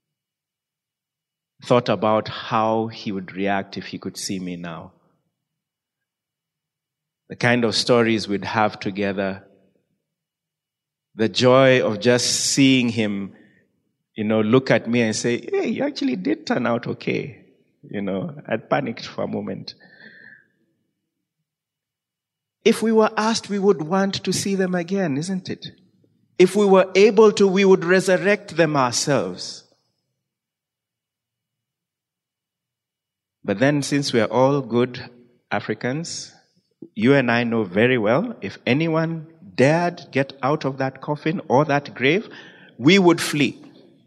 Speaker 2: Thought about how he would react if he could see me now. The kind of stories we'd have together. The joy of just seeing him, you know, look at me and say, hey, you actually did turn out okay. You know, I'd panicked for a moment. If we were asked, we would want to see them again, isn't it? If we were able to, we would resurrect them ourselves. But then, since we are all good Africans, you and I know very well, if anyone dared get out of that coffin or that grave, we would flee.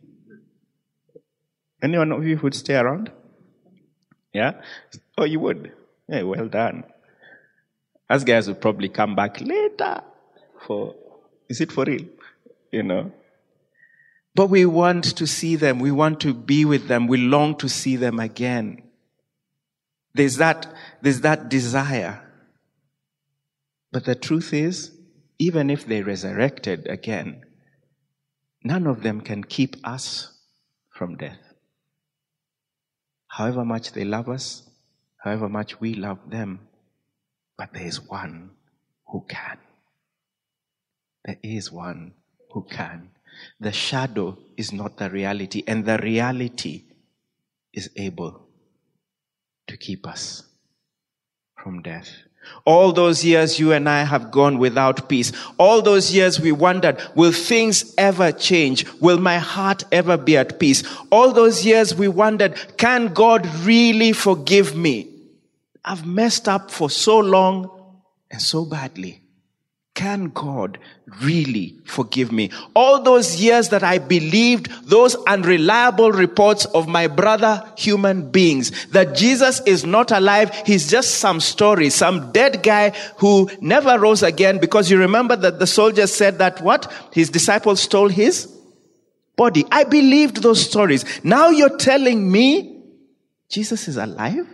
Speaker 2: Anyone of you would stay around? Yeah? Oh, you would? Yeah, well done. Us guys would probably come back later for, is it for real? You know? But we want to see them. We want to be with them. We long to see them again. There's that, there's that desire. But the truth is, even if they resurrected again, none of them can keep us from death. However much they love us, however much we love them, but there is one who can. There is one who can. The shadow is not the reality, and the reality is able to keep us from death. All those years you and I have gone without peace. All those years we wondered, will things ever change? Will my heart ever be at peace? All those years we wondered, can God really forgive me? I've messed up for so long and so badly. Can God really forgive me? All those years that I believed those unreliable reports of my brother human beings, that Jesus is not alive, he's just some story, some dead guy who never rose again, because you remember that the soldiers said that what? His disciples stole his body. I believed those stories. Now you're telling me Jesus is alive?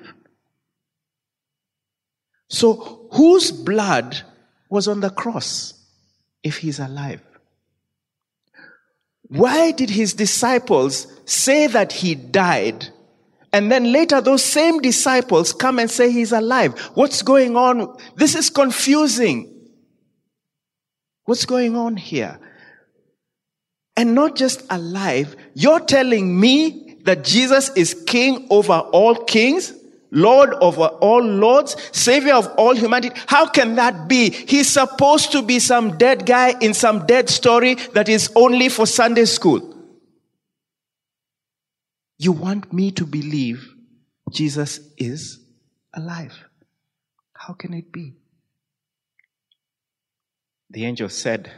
Speaker 2: So whose blood was on the cross if he's alive? Why did his disciples say that he died, and then later those same disciples come and say he's alive? What's going on? This is confusing. What's going on here? And not just alive, you're telling me that Jesus is king over all kings? Lord over all lords, Savior of all humanity. How can that be? He's supposed to be some dead guy in some dead story that is only for Sunday school. You want me to believe Jesus is alive? How can it be? The angel said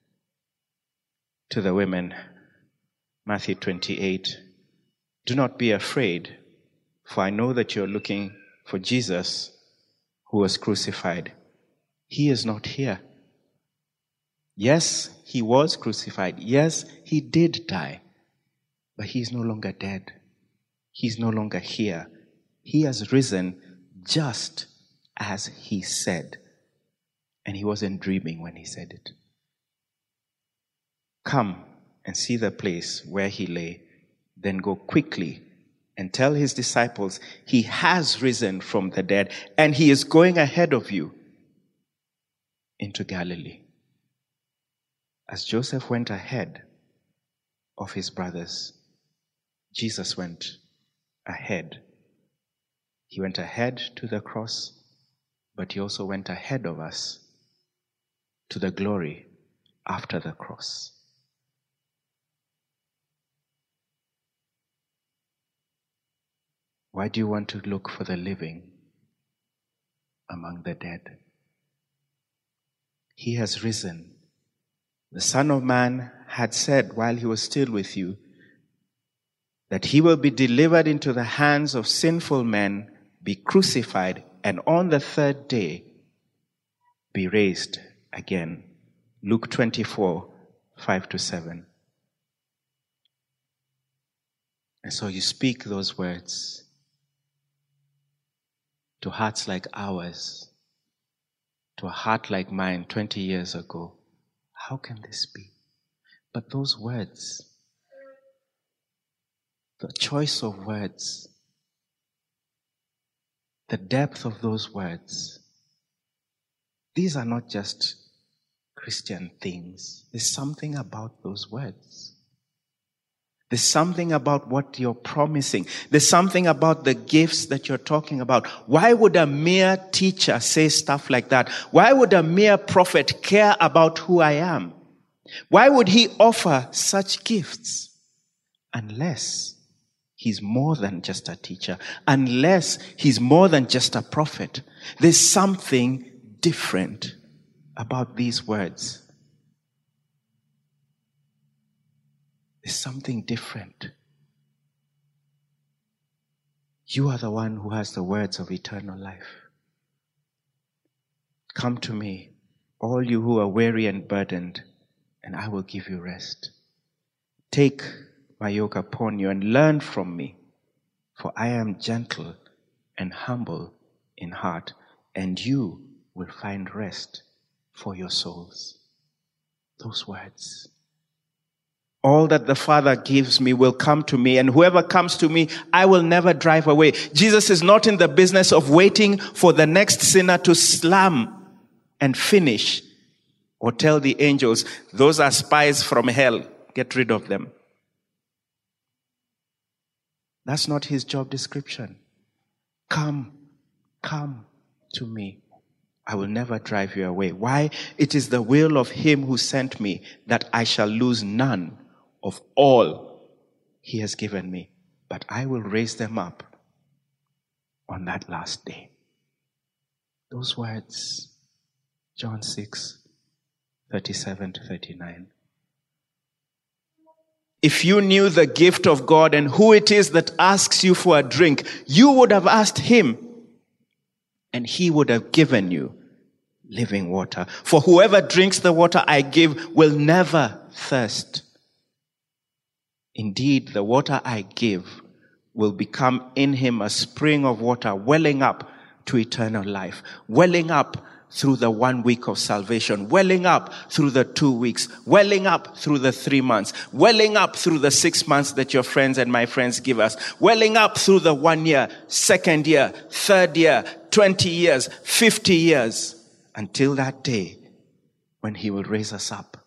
Speaker 2: to the women, Matthew twenty-eight, do not be afraid, for I know that you're looking for Jesus who was crucified. He is not here. Yes, he was crucified. Yes, he did die. But he is no longer dead. He's no longer here. He has risen just as he said. And he wasn't dreaming when he said it. Come and see the place where he lay, then go quickly and tell his disciples he has risen from the dead and he is going ahead of you into Galilee. As Joseph went ahead of his brothers, Jesus went ahead. He went ahead to the cross, but he also went ahead of us to the glory after the cross. Why do you want to look for the living among the dead? He has risen. The Son of Man had said while he was still with you that he will be delivered into the hands of sinful men, be crucified, and on the third day be raised again. Luke twenty-four, five to seven. And so you speak those words to hearts like ours, to a heart like mine twenty years ago. How can this be? But those words, the choice of words, the depth of those words, these are not just Christian things. There's something about those words. There's something about what you're promising. There's something about the gifts that you're talking about. Why would a mere teacher say stuff like that? Why would a mere prophet care about who I am? Why would he offer such gifts? Unless he's more than just a teacher. Unless he's more than just a prophet. There's something different about these words. There's something different. You are the one who has the words of eternal life. Come to me, all you who are weary and burdened, and I will give you rest. Take my yoke upon you and learn from me, for I am gentle and humble in heart, and you will find rest for your souls. Those words. All that the Father gives me will come to me, and whoever comes to me, I will never drive away. Jesus is not in the business of waiting for the next sinner to slam and finish or tell the angels, those are spies from hell, get rid of them. That's not his job description. Come, come to me. I will never drive you away. Why? It is the will of him who sent me that I shall lose none of all he has given me, but I will raise them up on that last day. Those words, John six, thirty-seven to thirty-nine. If you knew the gift of God and who it is that asks you for a drink, you would have asked him, and he would have given you living water. For whoever drinks the water I give will never thirst. Indeed, the water I give will become in him a spring of water welling up to eternal life, welling up through the one week of salvation, welling up through the two weeks, welling up through the three months, welling up through the six months that your friends and my friends give us, welling up through the one year, second year, third year, twenty years, fifty years, until that day when he will raise us up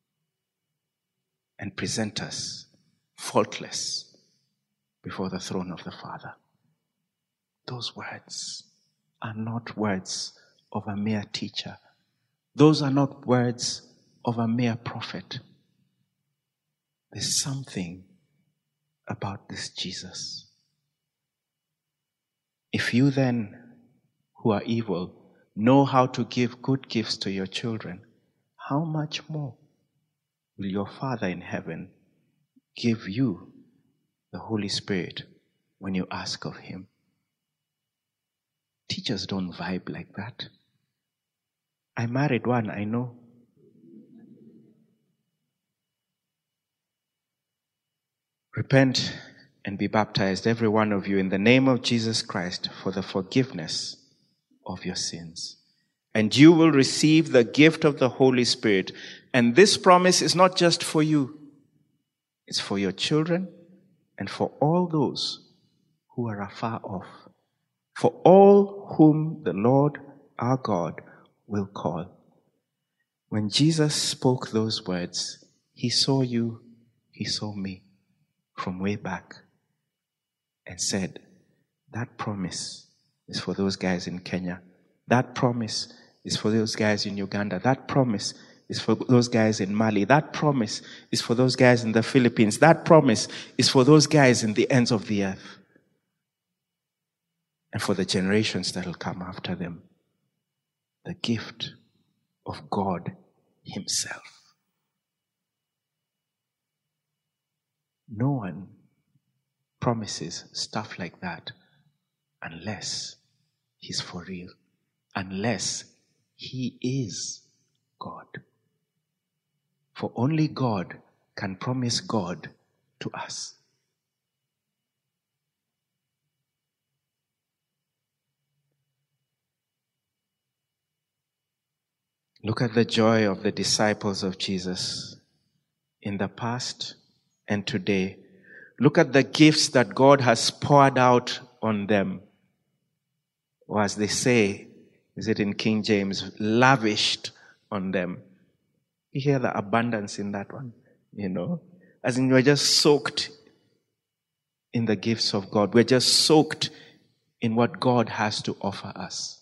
Speaker 2: and present us faultless before the throne of the Father. Those words are not words of a mere teacher. Those are not words of a mere prophet. There's something about this Jesus. If you then, who are evil, know how to give good gifts to your children, how much more will your Father in heaven give you the Holy Spirit when you ask of him? Teachers don't vibe like that. I married one, I know. Repent and be baptized, every one of you, in the name of Jesus Christ for the forgiveness of your sins, and you will receive the gift of the Holy Spirit. And this promise is not just for you. It's for your children and for all those who are afar off. For all whom the Lord our God will call. When Jesus spoke those words, he saw you, he saw me from way back and said, that promise is for those guys in Kenya. That promise is for those guys in Uganda. That promise is for those guys in Mali. That promise is for those guys in the Philippines. That promise is for those guys in the ends of the earth. And for the generations that will come after them. The gift of God himself. No one promises stuff like that unless he's for real. Unless he is God. For only God can promise God to us. Look at the joy of the disciples of Jesus in the past and today. Look at the gifts that God has poured out on them. Or as they say, is it in King James, lavished on them. You hear the abundance in that one, you know. As in, we're just soaked in the gifts of God. We're just soaked in what God has to offer us.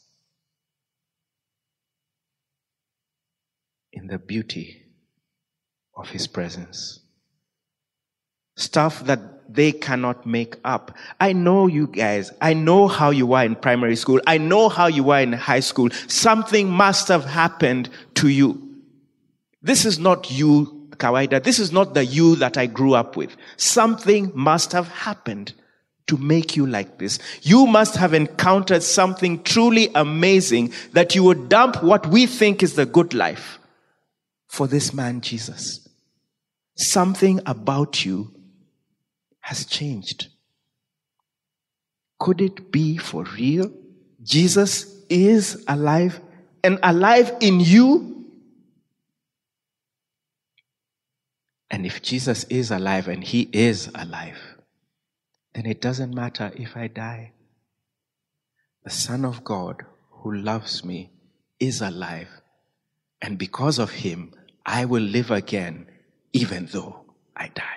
Speaker 2: In the beauty of his presence. Stuff that they cannot make up. I know you guys. I know how you were in primary school. I know how you were in high school. Something must have happened to you. This is not you, Kawaida. This is not the you that I grew up with. Something must have happened to make you like this. You must have encountered something truly amazing that you would dump what we think is the good life for this man, Jesus. Something about you has changed. Could it be for real? Jesus is alive and alive in you? And if Jesus is alive and he is alive, then it doesn't matter if I die. The Son of God who loves me is alive. And because of him, I will live again, even though I die.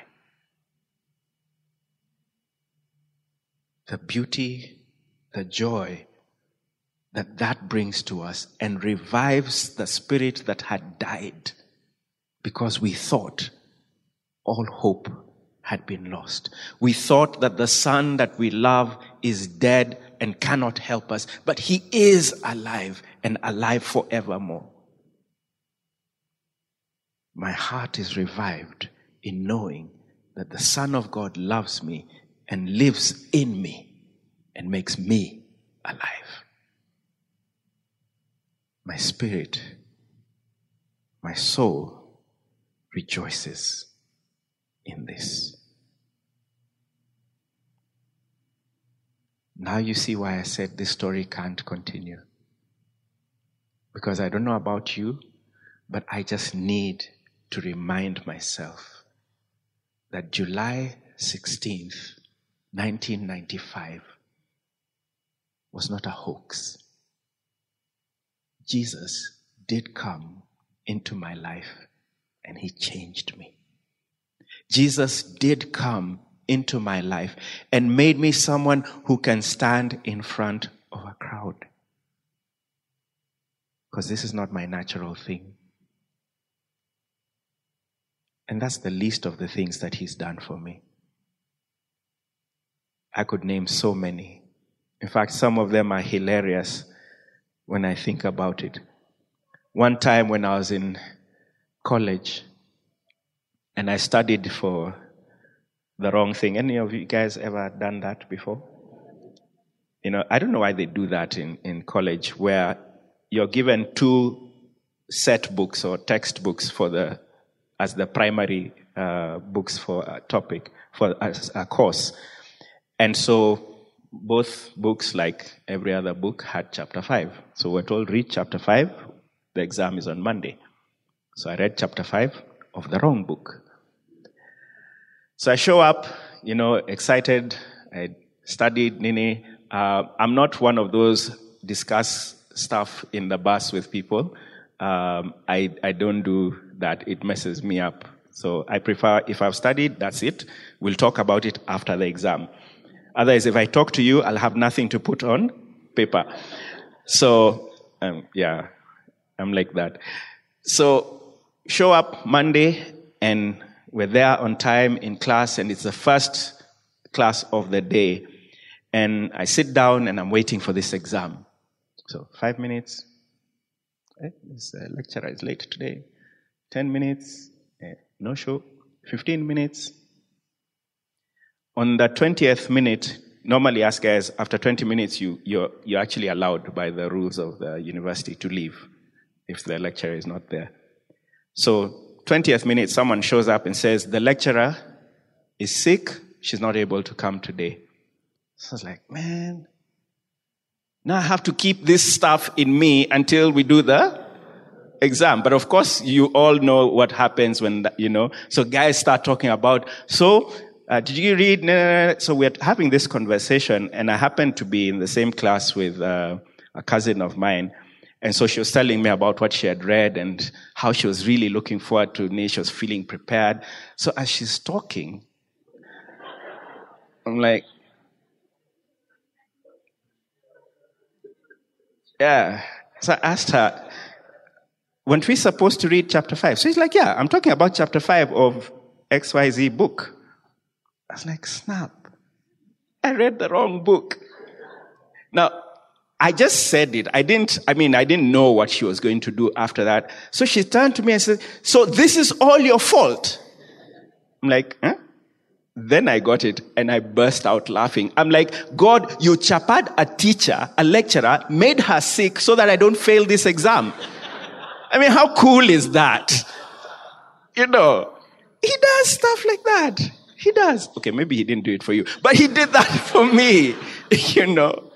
Speaker 2: The beauty, the joy that that brings to us and revives the spirit that had died because we thought all hope had been lost. We thought that the Son that we love is dead and cannot help us, but he is alive and alive forevermore. My heart is revived in knowing that the Son of God loves me and lives in me and makes me alive. My spirit, my soul rejoices in this. Now you see why I said this story can't continue. Because I don't know about you, but I just need to remind myself that July sixteenth, nineteen ninety-five was not a hoax. Jesus did come into my life and he changed me. Jesus did come into my life and made me someone who can stand in front of a crowd. Because this is not my natural thing. And that's the least of the things that he's done for me. I could name so many. In fact, some of them are hilarious when I think about it. One time when I was in college and I studied for the wrong thing. Any of you guys ever done that before? You know, I don't know why they do that in, in college, where you're given two set books or textbooks for the as the primary uh, books for a topic, for a, a course. And so both books, like every other book, had chapter five. So we're told, read chapter five. The exam is on Monday. So I read chapter five of the wrong book. So I show up, you know, excited. I studied Nini. Uh, I'm not one of those discuss stuff in the bus with people. Um, I, I don't do that. It messes me up. So I prefer, if I've studied, that's it. We'll talk about it after the exam. Otherwise, if I talk to you, I'll have nothing to put on paper. So, um, yeah, I'm like that. So, show up Monday, and we're there on time in class, and it's the first class of the day. And I sit down, and I'm waiting for this exam. So, five minutes. Eh, this uh, lecturer is late today. Ten minutes. Eh, no show. Fifteen minutes. On the twentieth minute, normally as guys, after twenty minutes, you, you're, you're actually allowed by the rules of the university to leave if the lecturer is not there. So, twentieth minute, someone shows up and says, the lecturer is sick, she's not able to come today. So I was like, man, now I have to keep this stuff in me until we do the exam. But of course, you all know what happens when, you know, so guys start talking about, so, uh, did you read? No, no, no. So we're having this conversation, and I happened to be in the same class with uh, a cousin of mine. And so she was telling me about what she had read and how she was really looking forward to it. She was feeling prepared. So as she's talking, I'm like, yeah. So I asked her, weren't we supposed to read chapter five? So she's like, yeah, I'm talking about chapter five of X Y Z book. I was like, snap. I read the wrong book. Now, I just said it. I didn't, I mean, I didn't know what she was going to do after that. So she turned to me and said, so this is all your fault? I'm like, huh? Then I got it, and I burst out laughing. I'm like, God, you chapered a teacher, a lecturer, made her sick so that I don't fail this exam. I mean, how cool is that? You know, he does stuff like that. He does. Okay, maybe he didn't do it for you, but he did that for me, you know.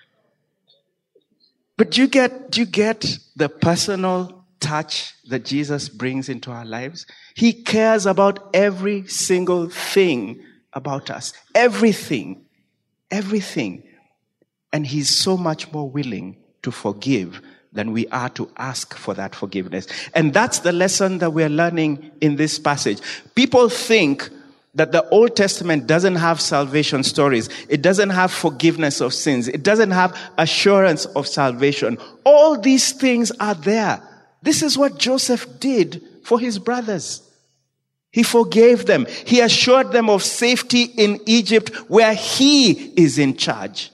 Speaker 2: But do you get, do you get the personal touch that Jesus brings into our lives? He cares about every single thing about us. Everything. Everything. And he's so much more willing to forgive than we are to ask for that forgiveness. And that's the lesson that we're learning in this passage. People think that the Old Testament doesn't have salvation stories. It doesn't have forgiveness of sins. It doesn't have assurance of salvation. All these things are there. This is what Joseph did for his brothers. He forgave them. He assured them of safety in Egypt where he is in charge.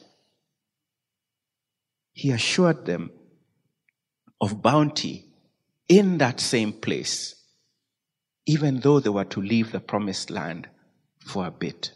Speaker 2: He assured them of bounty in that same place, even though they were to leave the promised land for a bit.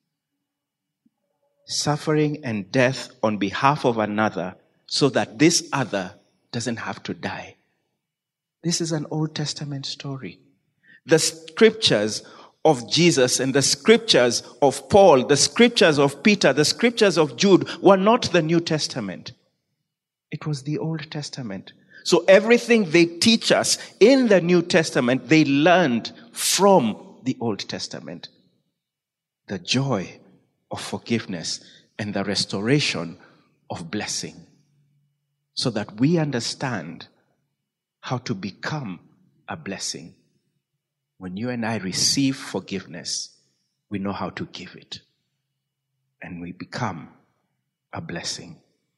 Speaker 2: Suffering and death on behalf of another so that this other doesn't have to die. This is an Old Testament story. The scriptures of Jesus and the scriptures of Paul, the scriptures of Peter, the scriptures of Jude were not the New Testament. It was the Old Testament. So everything they teach us in the New Testament, they learned from the Old Testament. The joy of forgiveness and the restoration of blessing. So that we understand how to become a blessing. When you and I receive forgiveness, we know how to give it. And we become a blessing.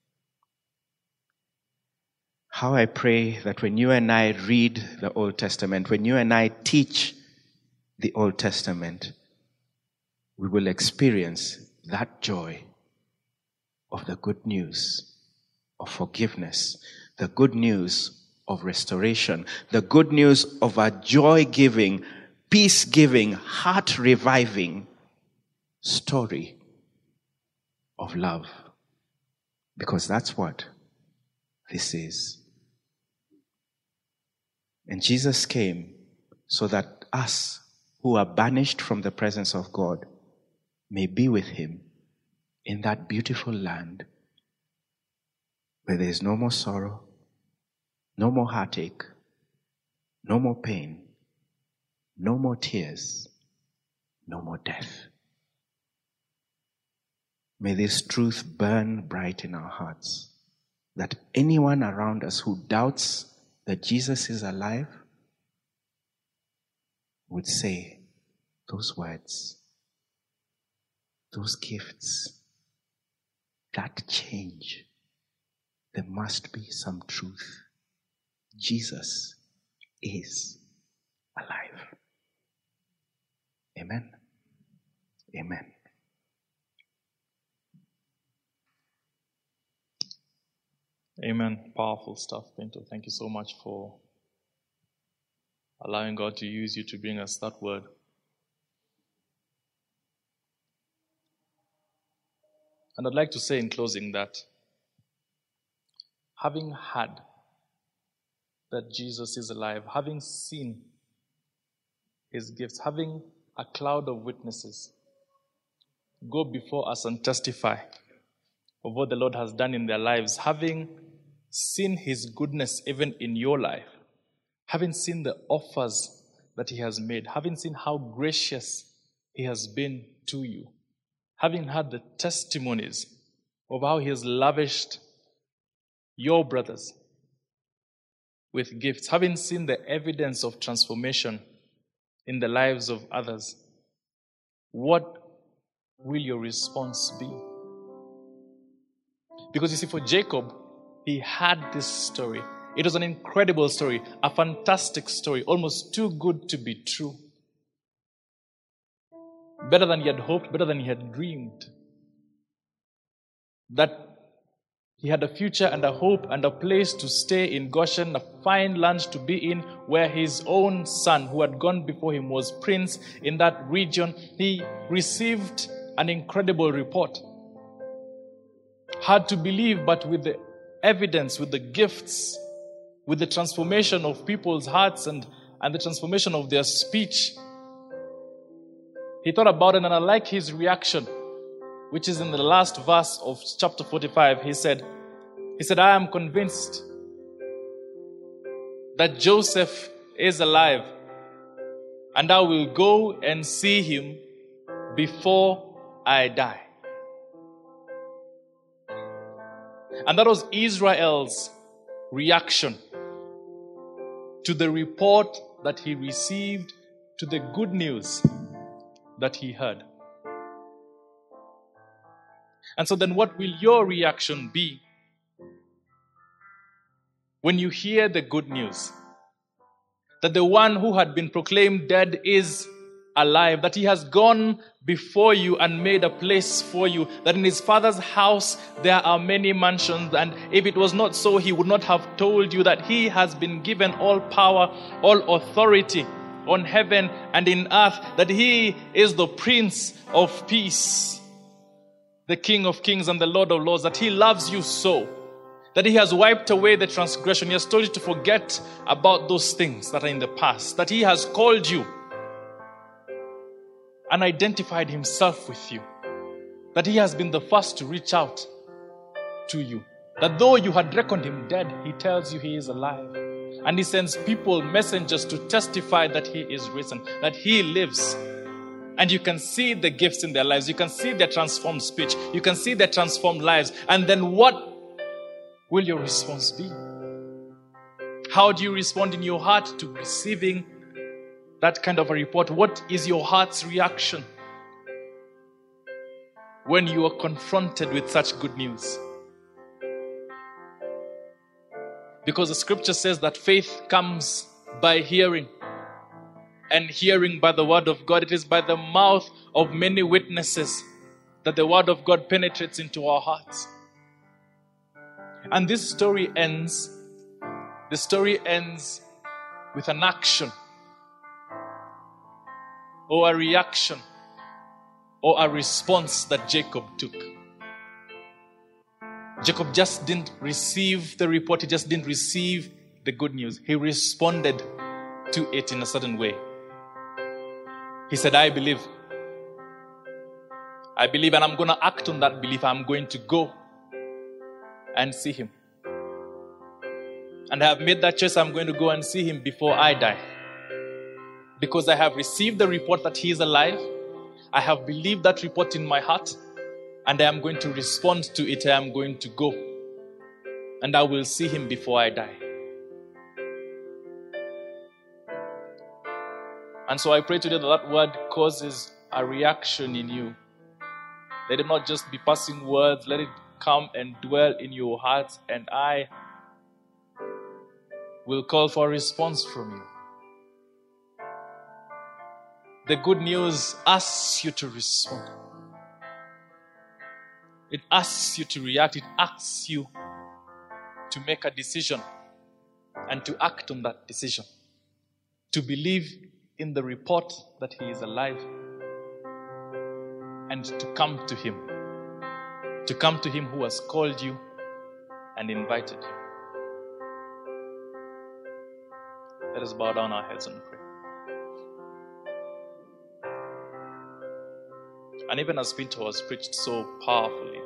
Speaker 2: How I pray that when you and I read the Old Testament, when you and I teach the Old Testament, we will experience that joy of the good news of forgiveness, the good news of restoration, the good news of a joy-giving, peace-giving, heart-reviving story of love. Because that's what this is. And Jesus came so that us who are banished from the presence of God may be with him in that beautiful land where there is no more sorrow, no more heartache, no more pain, no more tears, no more death. May this truth burn bright in our hearts, that anyone around us who doubts that Jesus is alive would say those words, those gifts, that change. There must be some truth. Jesus is alive. Amen. Amen.
Speaker 1: Amen. Powerful stuff, Pinto. Thank you so much for allowing God to use you to bring us that word. And I'd like to say in closing that having heard that Jesus is alive, having seen his gifts, having a cloud of witnesses go before us and testify of what the Lord has done in their lives, having seen his goodness even in your life, having seen the offers that he has made, having seen how gracious he has been to you, having heard the testimonies of how he has lavished your brothers with gifts, having seen the evidence of transformation in the lives of others, what will your response be? Because you see, for Jacob, he had this story. It was an incredible story, a fantastic story, almost too good to be true. Better than he had hoped, better than he had dreamed. That he had a future and a hope and a place to stay in Goshen, a fine land to be in, where his own son, who had gone before him, was prince in that region. He received an incredible report. Hard to believe, but with the evidence, with the gifts, with the transformation of people's hearts and, and the transformation of their speech, he thought about it, and I like his reaction, which is in the last verse of chapter forty-five. He said, he said, I am convinced that Joseph is alive, and I will go and see him before I die. And that was Israel's reaction to the report that he received, to the good news that he heard. And so then what will your reaction be when you hear the good news? That the one who had been proclaimed dead is alive, that he has gone before you and made a place for you, that in his Father's house there are many mansions, and if it was not so, he would not have told you that he has been given all power, all authority on heaven and in earth, that he is the Prince of Peace, the King of Kings and the Lord of Lords, that he loves you so, that he has wiped away the transgression. He has told you to forget about those things that are in the past, that he has called you and identified himself with you, that he has been the first to reach out to you, that though you had reckoned him dead, he tells you he is alive. And he sends people, messengers, to testify that he is risen, that he lives. And you can see the gifts in their lives. You can see their transformed speech. You can see their transformed lives. And then what will your response be? How do you respond in your heart to receiving that kind of a report? What is your heart's reaction when you are confronted with such good news? Because the scripture says that faith comes by hearing, and hearing by the word of God. It is by the mouth of many witnesses that the word of God penetrates into our hearts. And this story ends, the story ends with an action, or a reaction, or a response that Jacob took. Jacob just didn't receive the report. He just didn't receive the good news. He responded to it in a certain way. He said, I believe. I believe and I'm going to act on that belief. I'm going to go and see him. And I have made that choice. I'm going to go and see him before I die. Because I have received the report that he is alive. I have believed that report in my heart. And I am going to respond to it. I am going to go. And I will see him before I die. And so I pray today that that word causes a reaction in you. Let it not just be passing words. Let it come and dwell in your hearts. And I will call for a response from you. The good news asks you to respond. It asks you to react. It asks you to make a decision and to act on that decision. To believe in the report that he is alive and to come to him. To come to him who has called you and invited you. Let us bow down our heads and pray. And even as Peter was preached so powerfully,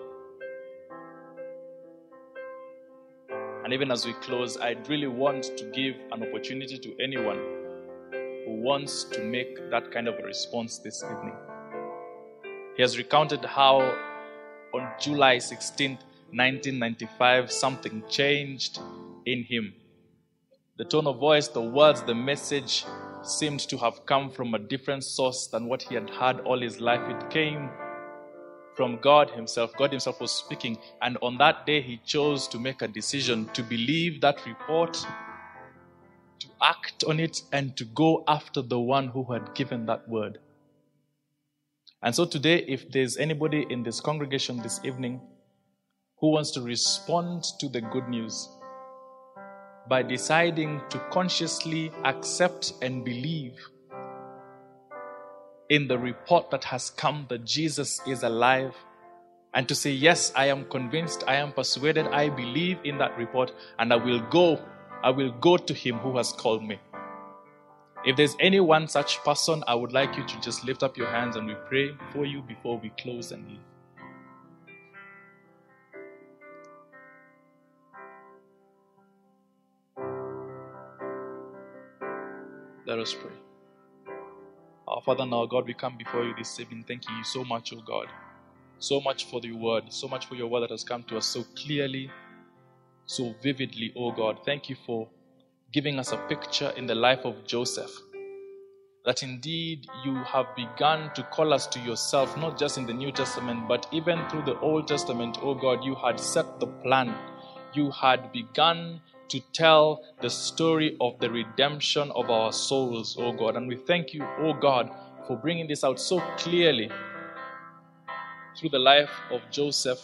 Speaker 1: and even as we close, I'd really want to give an opportunity to anyone who wants to make that kind of a response this evening. He has recounted how on July sixteenth, nineteen ninety-five, something changed in him. The tone of voice, the words, the message seemed to have come from a different source than what he had heard all his life. It came from God himself. God himself was speaking. And on that day, he chose to make a decision to believe that report, to act on it, and to go after the one who had given that word. And so today, if there's anybody in this congregation this evening who wants to respond to the good news by deciding to consciously accept and believe in the report that has come that Jesus is alive, and to say, yes, I am convinced, I am persuaded, I believe in that report, and I will go, I will go to him who has called me. If there's any one such person, I would like you to just lift up your hands and we pray for you before we close and leave. Let us pray. Our Father and our God, we come before you this evening, thanking you so much, O God. So much for the word, so much for your word that has come to us so clearly, so vividly, O God. Thank you for giving us a picture in the life of Joseph, that indeed you have begun to call us to yourself, not just in the New Testament, but even through the Old Testament, O God. You had set the plan. You had begun to tell the story of the redemption of our souls, O God. And we thank you, O God, for bringing this out so clearly through the life of Joseph.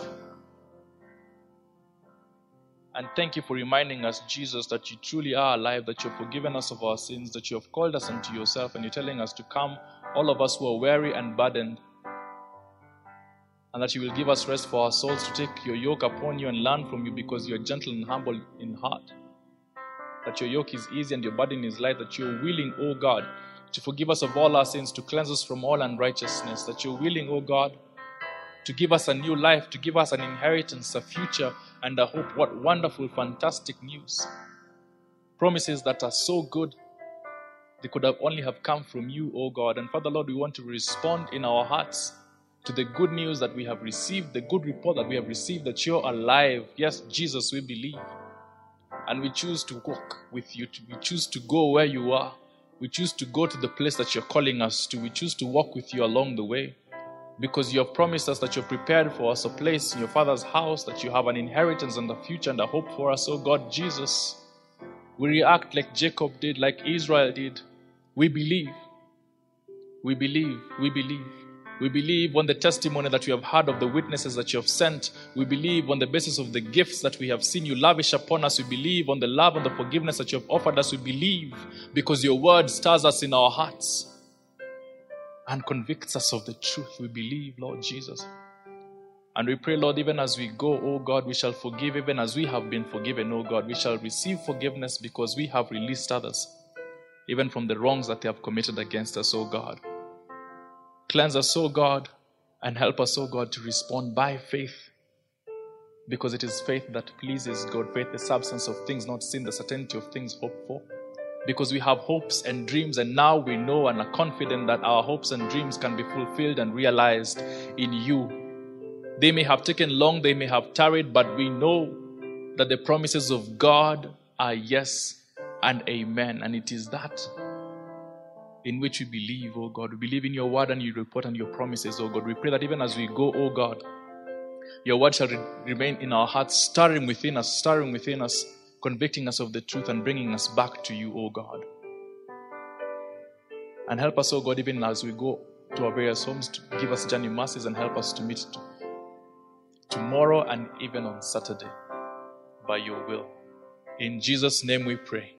Speaker 1: And thank you for reminding us, Jesus, that you truly are alive, that you have forgiven us of our sins, that you have called us unto yourself, and you're telling us to come, all of us who are weary and burdened, and that you will give us rest for our souls, to take your yoke upon you and learn from you, because you're gentle and humble in heart. That your yoke is easy and your burden is light, that you're willing, O God, to forgive us of all our sins, to cleanse us from all unrighteousness, that you're willing, O God, to give us a new life, to give us an inheritance, a future, and a hope. What wonderful, fantastic news. Promises that are so good, they could have only have come from you, O God. And Father, Lord, we want to respond in our hearts to the good news that we have received, the good report that we have received, that you're alive. Yes, Jesus, we believe. And we choose to walk with you. We choose to go where you are. We choose to go to the place that you're calling us to. We choose to walk with you along the way. Because you have promised us that you're prepared for us a place in your Father's house, that you have an inheritance and a future and a hope for us, oh God, Jesus. We react like Jacob did, like Israel did. We believe. We believe. We believe. We believe on the testimony that we have heard of the witnesses that you have sent. We believe on the basis of the gifts that we have seen you lavish upon us. We believe on the love and the forgiveness that you have offered us. We believe because your word stirs us in our hearts and convicts us of the truth. We believe, Lord Jesus. And we pray, Lord, even as we go, oh God, we shall forgive even as we have been forgiven, oh God. We shall receive forgiveness because we have released others, even from the wrongs that they have committed against us, oh God. Cleanse us, oh God, And help us, oh God, to respond by faith. Because it is faith that pleases God. Faith, the substance of things not seen, the certainty of things hoped for. Because we have hopes and dreams, and now we know and are confident that our hopes and dreams can be fulfilled and realized in you. They may have taken long, they may have tarried, but we know that the promises of God are yes and amen. And it is that in which we believe, oh God. We believe in your word and your report and your promises, oh God. We pray that even as we go, oh God, your word shall re- remain in our hearts, stirring within us, stirring within us, convicting us of the truth and bringing us back to you, oh God. And help us, oh God, even as we go to our various homes, to give us journey mercies and help us to meet to tomorrow and even on Saturday by your will. In Jesus' name we pray.